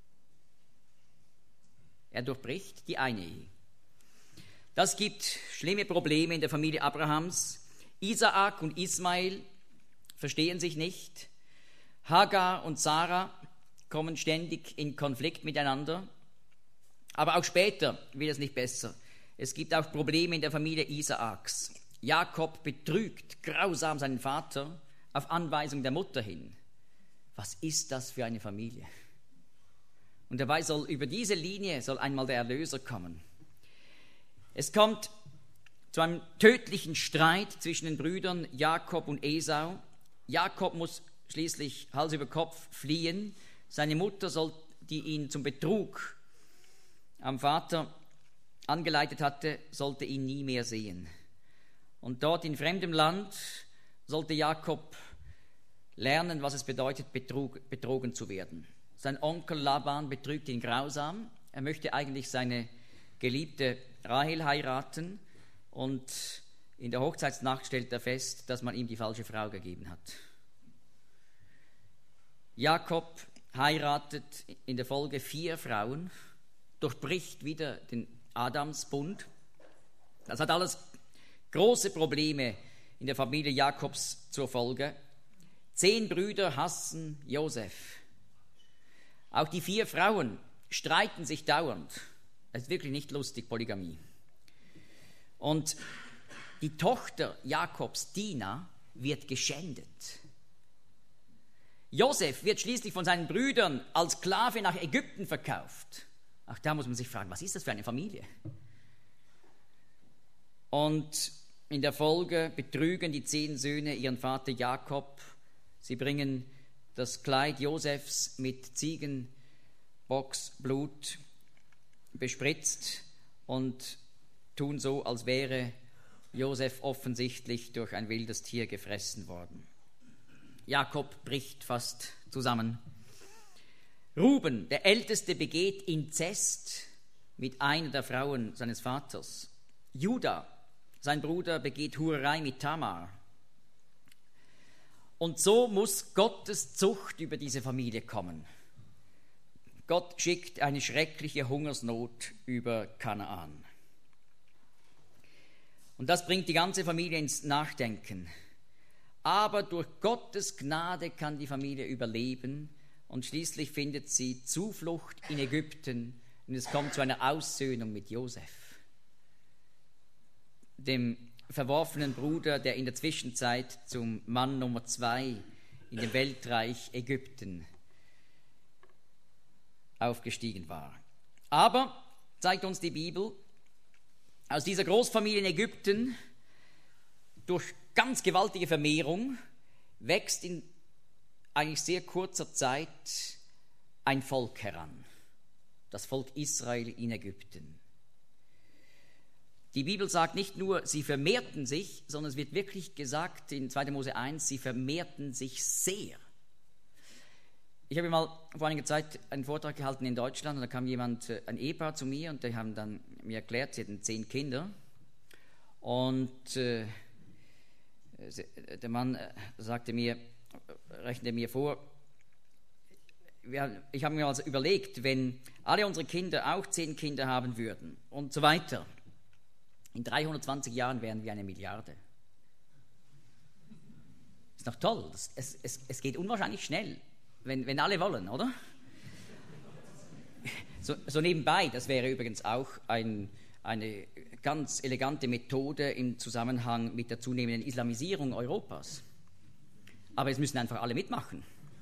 Er durchbricht die eine Ehe. Das gibt schlimme Probleme in der Familie Abrahams. Isaak und Ismael verstehen sich nicht. Hagar und Sarah kommen ständig in Konflikt miteinander. Aber auch später wird es nicht besser. Es gibt auch Probleme in der Familie Isaaks. Jakob betrügt grausam seinen Vater auf Anweisung der Mutter hin. Was ist das für eine Familie? Und dabei soll über diese Linie einmal der Erlöser kommen. Es kommt zu einem tödlichen Streit zwischen den Brüdern Jakob und Esau. Jakob muss schließlich Hals über Kopf fliehen. Seine Mutter, die ihn zum Betrug am Vater angeleitet hatte, sollte ihn nie mehr sehen. Und dort in fremdem Land sollte Jakob lernen, was es bedeutet, betrogen zu werden. Sein Onkel Laban betrügt ihn grausam. Er möchte eigentlich seine geliebte Rahel heiraten. Und in der Hochzeitsnacht stellt er fest, dass man ihm die falsche Frau gegeben hat. Jakob heiratet in der Folge 4 Frauen, durchbricht wieder den Adamsbund. Das hat alles große Probleme in der Familie Jakobs zur Folge. 10 Brüder hassen Josef. Auch die 4 Frauen streiten sich dauernd. Es ist wirklich nicht lustig, Polygamie. Und die Tochter Jakobs, Dina, wird geschändet. Josef wird schließlich von seinen Brüdern als Sklave nach Ägypten verkauft. Auch da muss man sich fragen, was ist das für eine Familie? Und in der Folge betrügen die 10 Söhne ihren Vater Jakob. Sie bringen das Kleid Josefs mit Ziegenbocksblut bespritzt und tun so, als wäre Josef offensichtlich durch ein wildes Tier gefressen worden. Jakob bricht fast zusammen. Ruben, der Älteste, begeht Inzest mit einer der Frauen seines Vaters. Juda, sein Bruder, begeht Hurerei mit Tamar. Und so muss Gottes Zucht über diese Familie kommen. Gott schickt eine schreckliche Hungersnot über Kanaan. Und das bringt die ganze Familie ins Nachdenken. aber durch Gottes Gnade kann die Familie überleben und schließlich findet sie Zuflucht in Ägypten und es kommt zu einer Aussöhnung mit Josef, dem verworfenen Bruder, der in der Zwischenzeit zum Mann Nummer 2 in dem Weltreich Ägypten aufgestiegen war. Aber, zeigt uns die Bibel, aus dieser Großfamilie in Ägypten, durch ganz gewaltige Vermehrung, wächst in eigentlich sehr kurzer Zeit ein Volk heran. Das Volk Israel in Ägypten. Die Bibel sagt nicht nur, sie vermehrten sich, sondern es wird wirklich gesagt in 2. Mose 1, sie vermehrten sich sehr. Ich habe mal vor einiger Zeit einen Vortrag gehalten in Deutschland und da kam ein Ehepaar zu mir und die haben dann mir erklärt, sie hätten 10 Kinder und der Mann rechnete mir vor, ich habe mir also überlegt, wenn alle unsere Kinder auch 10 Kinder haben würden und so weiter, in 320 Jahren wären wir 1 Milliarde. Ist doch toll, es geht unwahrscheinlich schnell. Wenn alle wollen, oder? So nebenbei, das wäre übrigens auch eine ganz elegante Methode im Zusammenhang mit der zunehmenden Islamisierung Europas. Aber es müssen einfach alle mitmachen.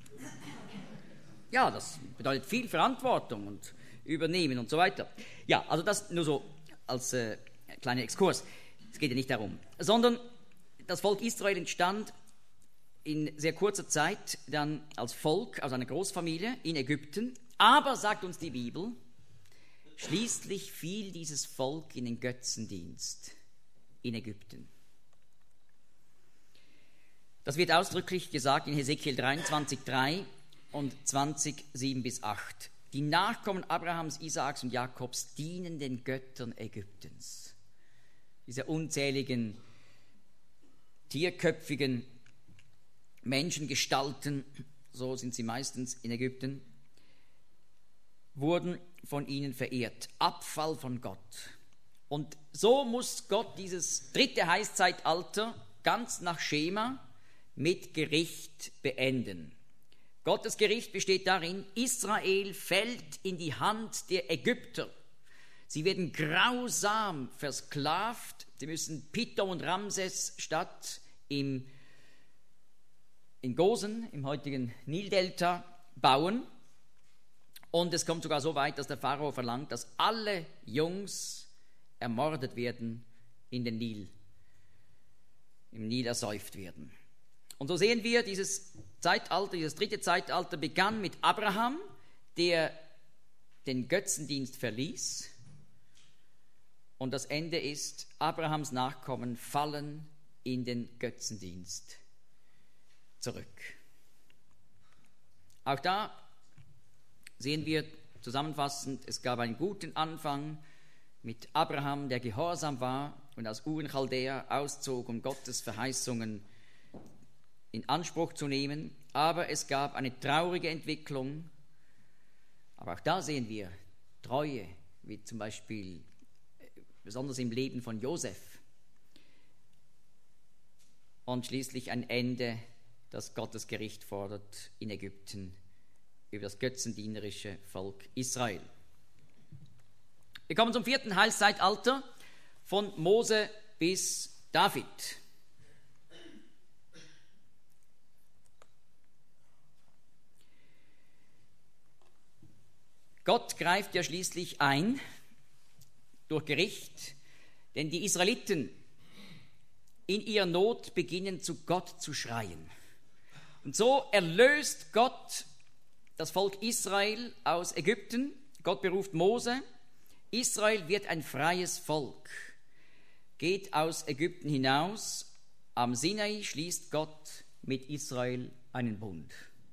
Ja, das bedeutet viel Verantwortung und übernehmen und so weiter. Ja, also das nur so als kleiner Exkurs. Es geht ja nicht darum. Sondern das Volk Israel entstand in sehr kurzer Zeit dann als Volk, aus einer Großfamilie in Ägypten. Aber, sagt uns die Bibel, schließlich fiel dieses Volk in den Götzendienst in Ägypten. Das wird ausdrücklich gesagt in Hesekiel 23,3 und 20,7-8. Die Nachkommen Abrahams, Isaaks und Jakobs dienen den Göttern Ägyptens. Diese unzähligen, tierköpfigen Menschengestalten, so sind sie meistens in Ägypten, wurden von ihnen verehrt. Abfall von Gott. Und so muss Gott dieses 3. Heißzeitalter ganz nach Schema mit Gericht beenden. Gottes Gericht besteht darin, Israel fällt in die Hand der Ägypter. Sie werden grausam versklavt. Sie müssen Pithom und Ramses Stadt in Gosen, im heutigen Nildelta, bauen. Und es kommt sogar so weit, dass der Pharao verlangt, dass alle Jungs ermordet werden, in den Nil, im Nil ersäuft werden. Und so sehen wir, dieses Zeitalter, dieses 3. Zeitalter begann mit Abraham, der den Götzendienst verließ. Und das Ende ist, Abrahams Nachkommen fallen in den Götzendienst zurück. Auch da sehen wir zusammenfassend, es gab einen guten Anfang mit Abraham, der gehorsam war und aus Ur in Chaldea auszog, um Gottes Verheißungen in Anspruch zu nehmen. Aber es gab eine traurige Entwicklung. Aber auch da sehen wir Treue, wie zum Beispiel besonders im Leben von Josef. Und schließlich ein Ende, das Gottes Gericht fordert in Ägypten über das götzendienerische Volk Israel. Wir kommen zum 4. Heilszeitalter von Mose bis David. Gott greift ja schließlich ein durch Gericht, denn die Israeliten in ihrer Not beginnen zu Gott zu schreien. Und so erlöst Gott das Volk Israel aus Ägypten. Gott beruft Mose. Israel wird ein freies Volk, geht aus Ägypten hinaus. Am Sinai schließt Gott mit Israel einen Bund.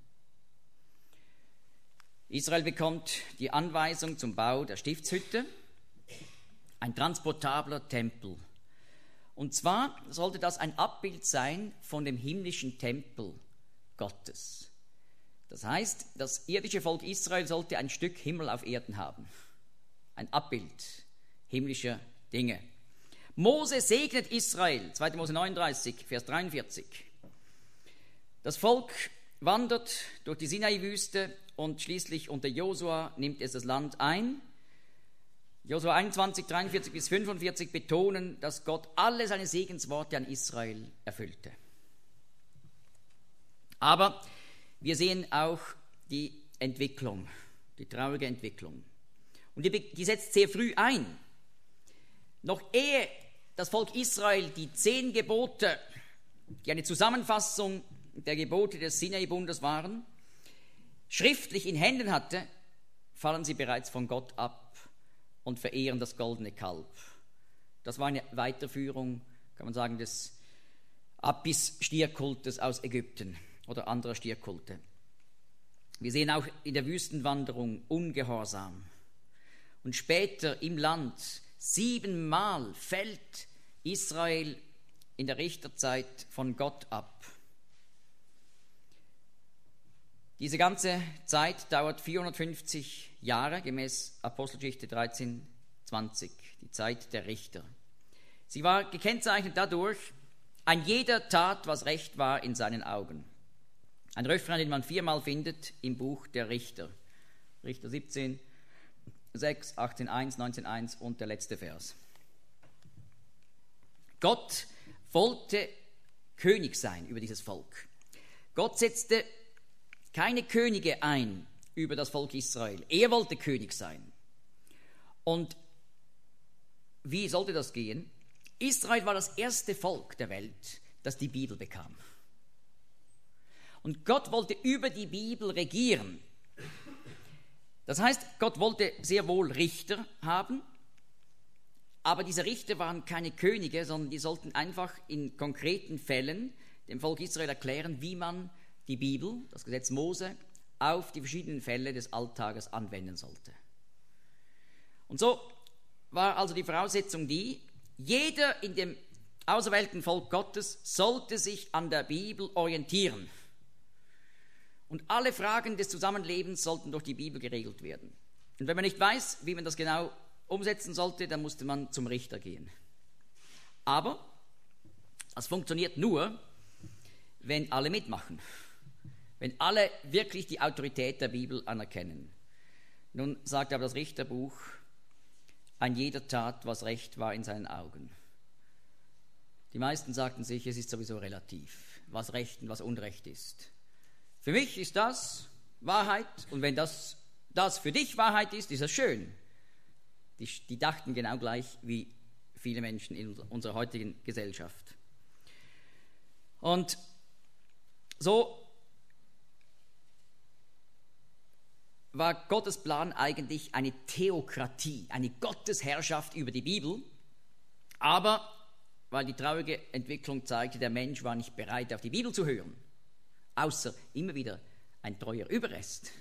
Israel bekommt die Anweisung zum Bau der Stiftshütte, ein transportabler Tempel. Und zwar sollte das ein Abbild sein von dem himmlischen Tempel Gottes. Das heißt, das irdische Volk Israel sollte ein Stück Himmel auf Erden haben. Ein Abbild himmlischer Dinge. Mose segnet Israel, 2. Mose 39, Vers 43. Das Volk wandert durch die Sinai-Wüste und schließlich unter Josua nimmt es das Land ein. Josua 21, 43 bis 45 betonen, dass Gott alle seine Segensworte an Israel erfüllte. Aber wir sehen auch die Entwicklung, die traurige Entwicklung. Und die setzt sehr früh ein. Noch ehe das Volk Israel die 10 Gebote, die eine Zusammenfassung der Gebote des Sinai-Bundes waren, schriftlich in Händen hatte, fallen sie bereits von Gott ab und verehren das goldene Kalb. Das war eine Weiterführung, kann man sagen, des Apis-Stierkultes aus Ägypten oder anderer Stierkulte. Wir sehen auch in der Wüstenwanderung Ungehorsam. Und später im Land 7-mal fällt Israel in der Richterzeit von Gott ab. Diese ganze Zeit dauert 450 Jahre, gemäß Apostelgeschichte 13, 20, die Zeit der Richter. Sie war gekennzeichnet dadurch, ein jeder tat, was recht war in seinen Augen. Ein Refrain, den man 4-mal findet im Buch der Richter. Richter 17, 6, 18, 1, 19, 1 und der letzte Vers. Gott wollte König sein über dieses Volk. Gott setzte keine Könige ein über das Volk Israel. Er wollte König sein. Und wie sollte das gehen? Israel war das erste Volk der Welt, das die Bibel bekam. Und Gott wollte über die Bibel regieren. Das heißt, Gott wollte sehr wohl Richter haben, aber diese Richter waren keine Könige, sondern die sollten einfach in konkreten Fällen dem Volk Israel erklären, wie man die Bibel, das Gesetz Mose, auf die verschiedenen Fälle des Alltages anwenden sollte. Und so war also die Voraussetzung die, jeder in dem auserwählten Volk Gottes sollte sich an der Bibel orientieren. Und alle Fragen des Zusammenlebens sollten durch die Bibel geregelt werden. Und wenn man nicht weiß, wie man das genau umsetzen sollte, dann musste man zum Richter gehen. Aber das funktioniert nur, wenn alle mitmachen. Wenn alle wirklich die Autorität der Bibel anerkennen. Nun sagt aber das Richterbuch, ein jeder tat, was recht war in seinen Augen. Die meisten sagten sich, es ist sowieso relativ, was Recht und was Unrecht ist. Für mich ist das Wahrheit und wenn das für dich Wahrheit ist, ist das schön. Die dachten genau gleich wie viele Menschen in unserer heutigen Gesellschaft. Und so war Gottes Plan eigentlich eine Theokratie, eine Gottesherrschaft über die Bibel, aber weil die traurige Entwicklung zeigte, der Mensch war nicht bereit, auf die Bibel zu hören, außer immer wieder ein treuer Überrest.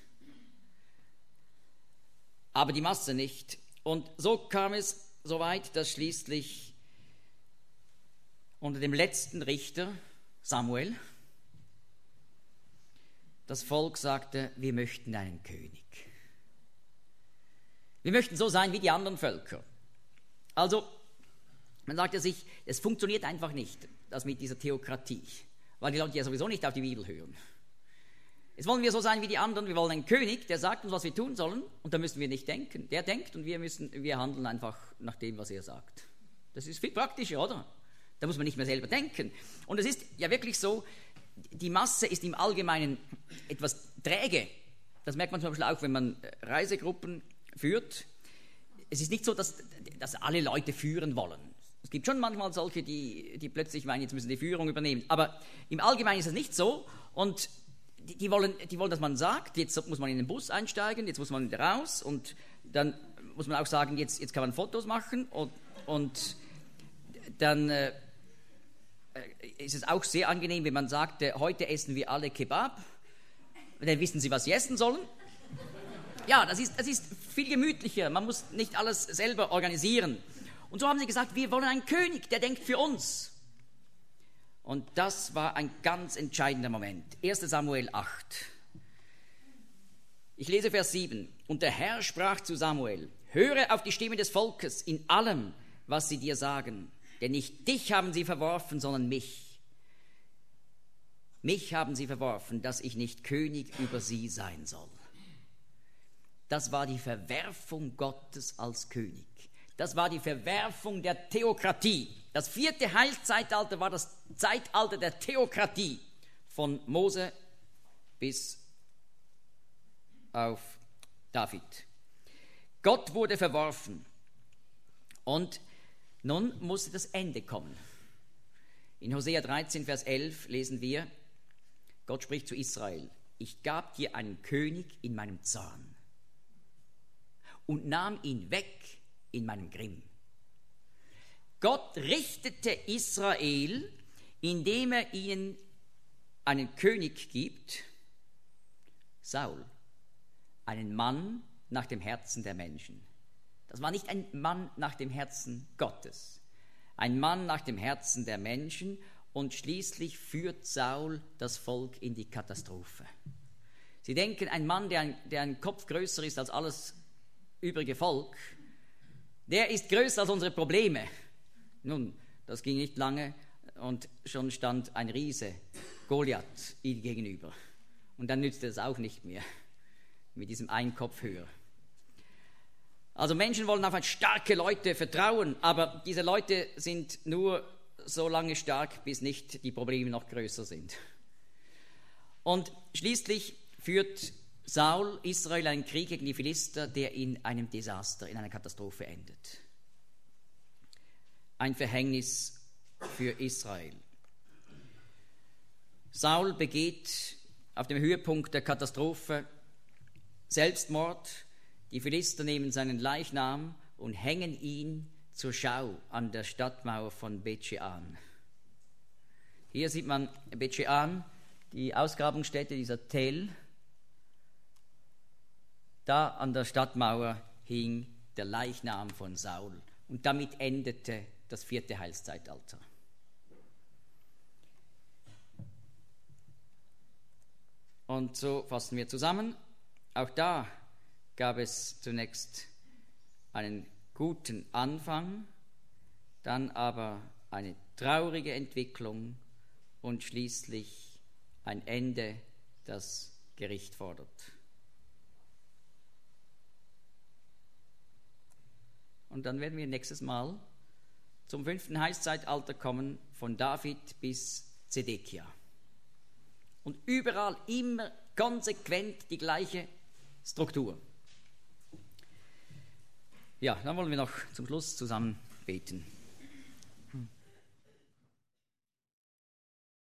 Aber die Masse nicht. Und so kam es so weit, dass schließlich unter dem letzten Richter, Samuel, das Volk sagte, wir möchten einen König. Wir möchten so sein wie die anderen Völker. Also, man sagte sich, es funktioniert einfach nicht, das mit dieser Theokratie, weil die Leute ja sowieso nicht auf die Bibel hören. Jetzt wollen wir so sein wie die anderen, wir wollen einen König, der sagt uns, was wir tun sollen, und da müssen wir nicht denken. Der denkt und wir handeln einfach nach dem, was er sagt. Das ist viel praktischer, oder? Da muss man nicht mehr selber denken. Und es ist ja wirklich so, die Masse ist im Allgemeinen etwas träge. Das merkt man zum Beispiel auch, wenn man Reisegruppen führt. Es ist nicht so, dass alle Leute führen wollen. Es gibt schon manchmal solche, die plötzlich meinen, jetzt müssen die Führung übernehmen. Aber im Allgemeinen ist es nicht so. Und die wollen, dass man sagt, jetzt muss man in den Bus einsteigen, jetzt muss man wieder raus. Und dann muss man auch sagen, jetzt kann man Fotos machen. Und dann ist es auch sehr angenehm, wenn man sagt, heute essen wir alle Kebab. Dann wissen sie, was sie essen sollen. Ja, das ist viel gemütlicher. Man muss nicht alles selber organisieren. Und so haben sie gesagt, wir wollen einen König, der denkt für uns. Und das war ein ganz entscheidender Moment. 1. Samuel 8. Ich lese Vers 7. Und der Herr sprach zu Samuel, höre auf die Stimme des Volkes in allem, was sie dir sagen. Denn nicht dich haben sie verworfen, sondern mich. Mich haben sie verworfen, dass ich nicht König über sie sein soll. Das war die Verwerfung Gottes als König. Das war die Verwerfung der Theokratie. Das 4. Heilszeitalter war das Zeitalter der Theokratie von Mose bis auf David. Gott wurde verworfen und nun musste das Ende kommen. In Hosea 13, Vers 11 lesen wir, Gott spricht zu Israel, ich gab dir einen König in meinem Zorn und nahm ihn weg in meinem Grimm. Gott richtete Israel, indem er ihnen einen König gibt, Saul, einen Mann nach dem Herzen der Menschen. Das war nicht ein Mann nach dem Herzen Gottes, ein Mann nach dem Herzen der Menschen, und schließlich führt Saul das Volk in die Katastrophe. Sie denken, ein Mann, der ein Kopf größer ist als alles übrige Volk, der ist größer als unsere Probleme. Nun, das ging nicht lange und schon stand ein Riese, Goliath, ihm gegenüber. Und dann nützte es auch nicht mehr, mit diesem einen Kopf höher. Also Menschen wollen auf starke Leute vertrauen, aber diese Leute sind nur so lange stark, bis nicht die Probleme noch größer sind. Und schließlich führt Saul Israel einen Krieg gegen die Philister, der in einem Desaster, in einer Katastrophe endet. Ein Verhängnis für Israel. Saul begeht auf dem Höhepunkt der Katastrophe Selbstmord. Die Philister nehmen seinen Leichnam und hängen ihn zur Schau an der Stadtmauer von Bet-Shean. Hier sieht man Bet-Shean, die Ausgrabungsstätte dieser Tel. Da an der Stadtmauer hing der Leichnam von Saul. Und damit endete das 4. Heilszeitalter. Und so fassen wir zusammen. Auch da gab es zunächst einen guten Anfang, dann aber eine traurige Entwicklung und schließlich ein Ende, das Gericht fordert. Und dann werden wir nächstes Mal zum 5. Heilszeitalter kommen, von David bis Zedekia. Und überall immer konsequent die gleiche Struktur. Ja, dann wollen wir noch zum Schluss zusammen beten.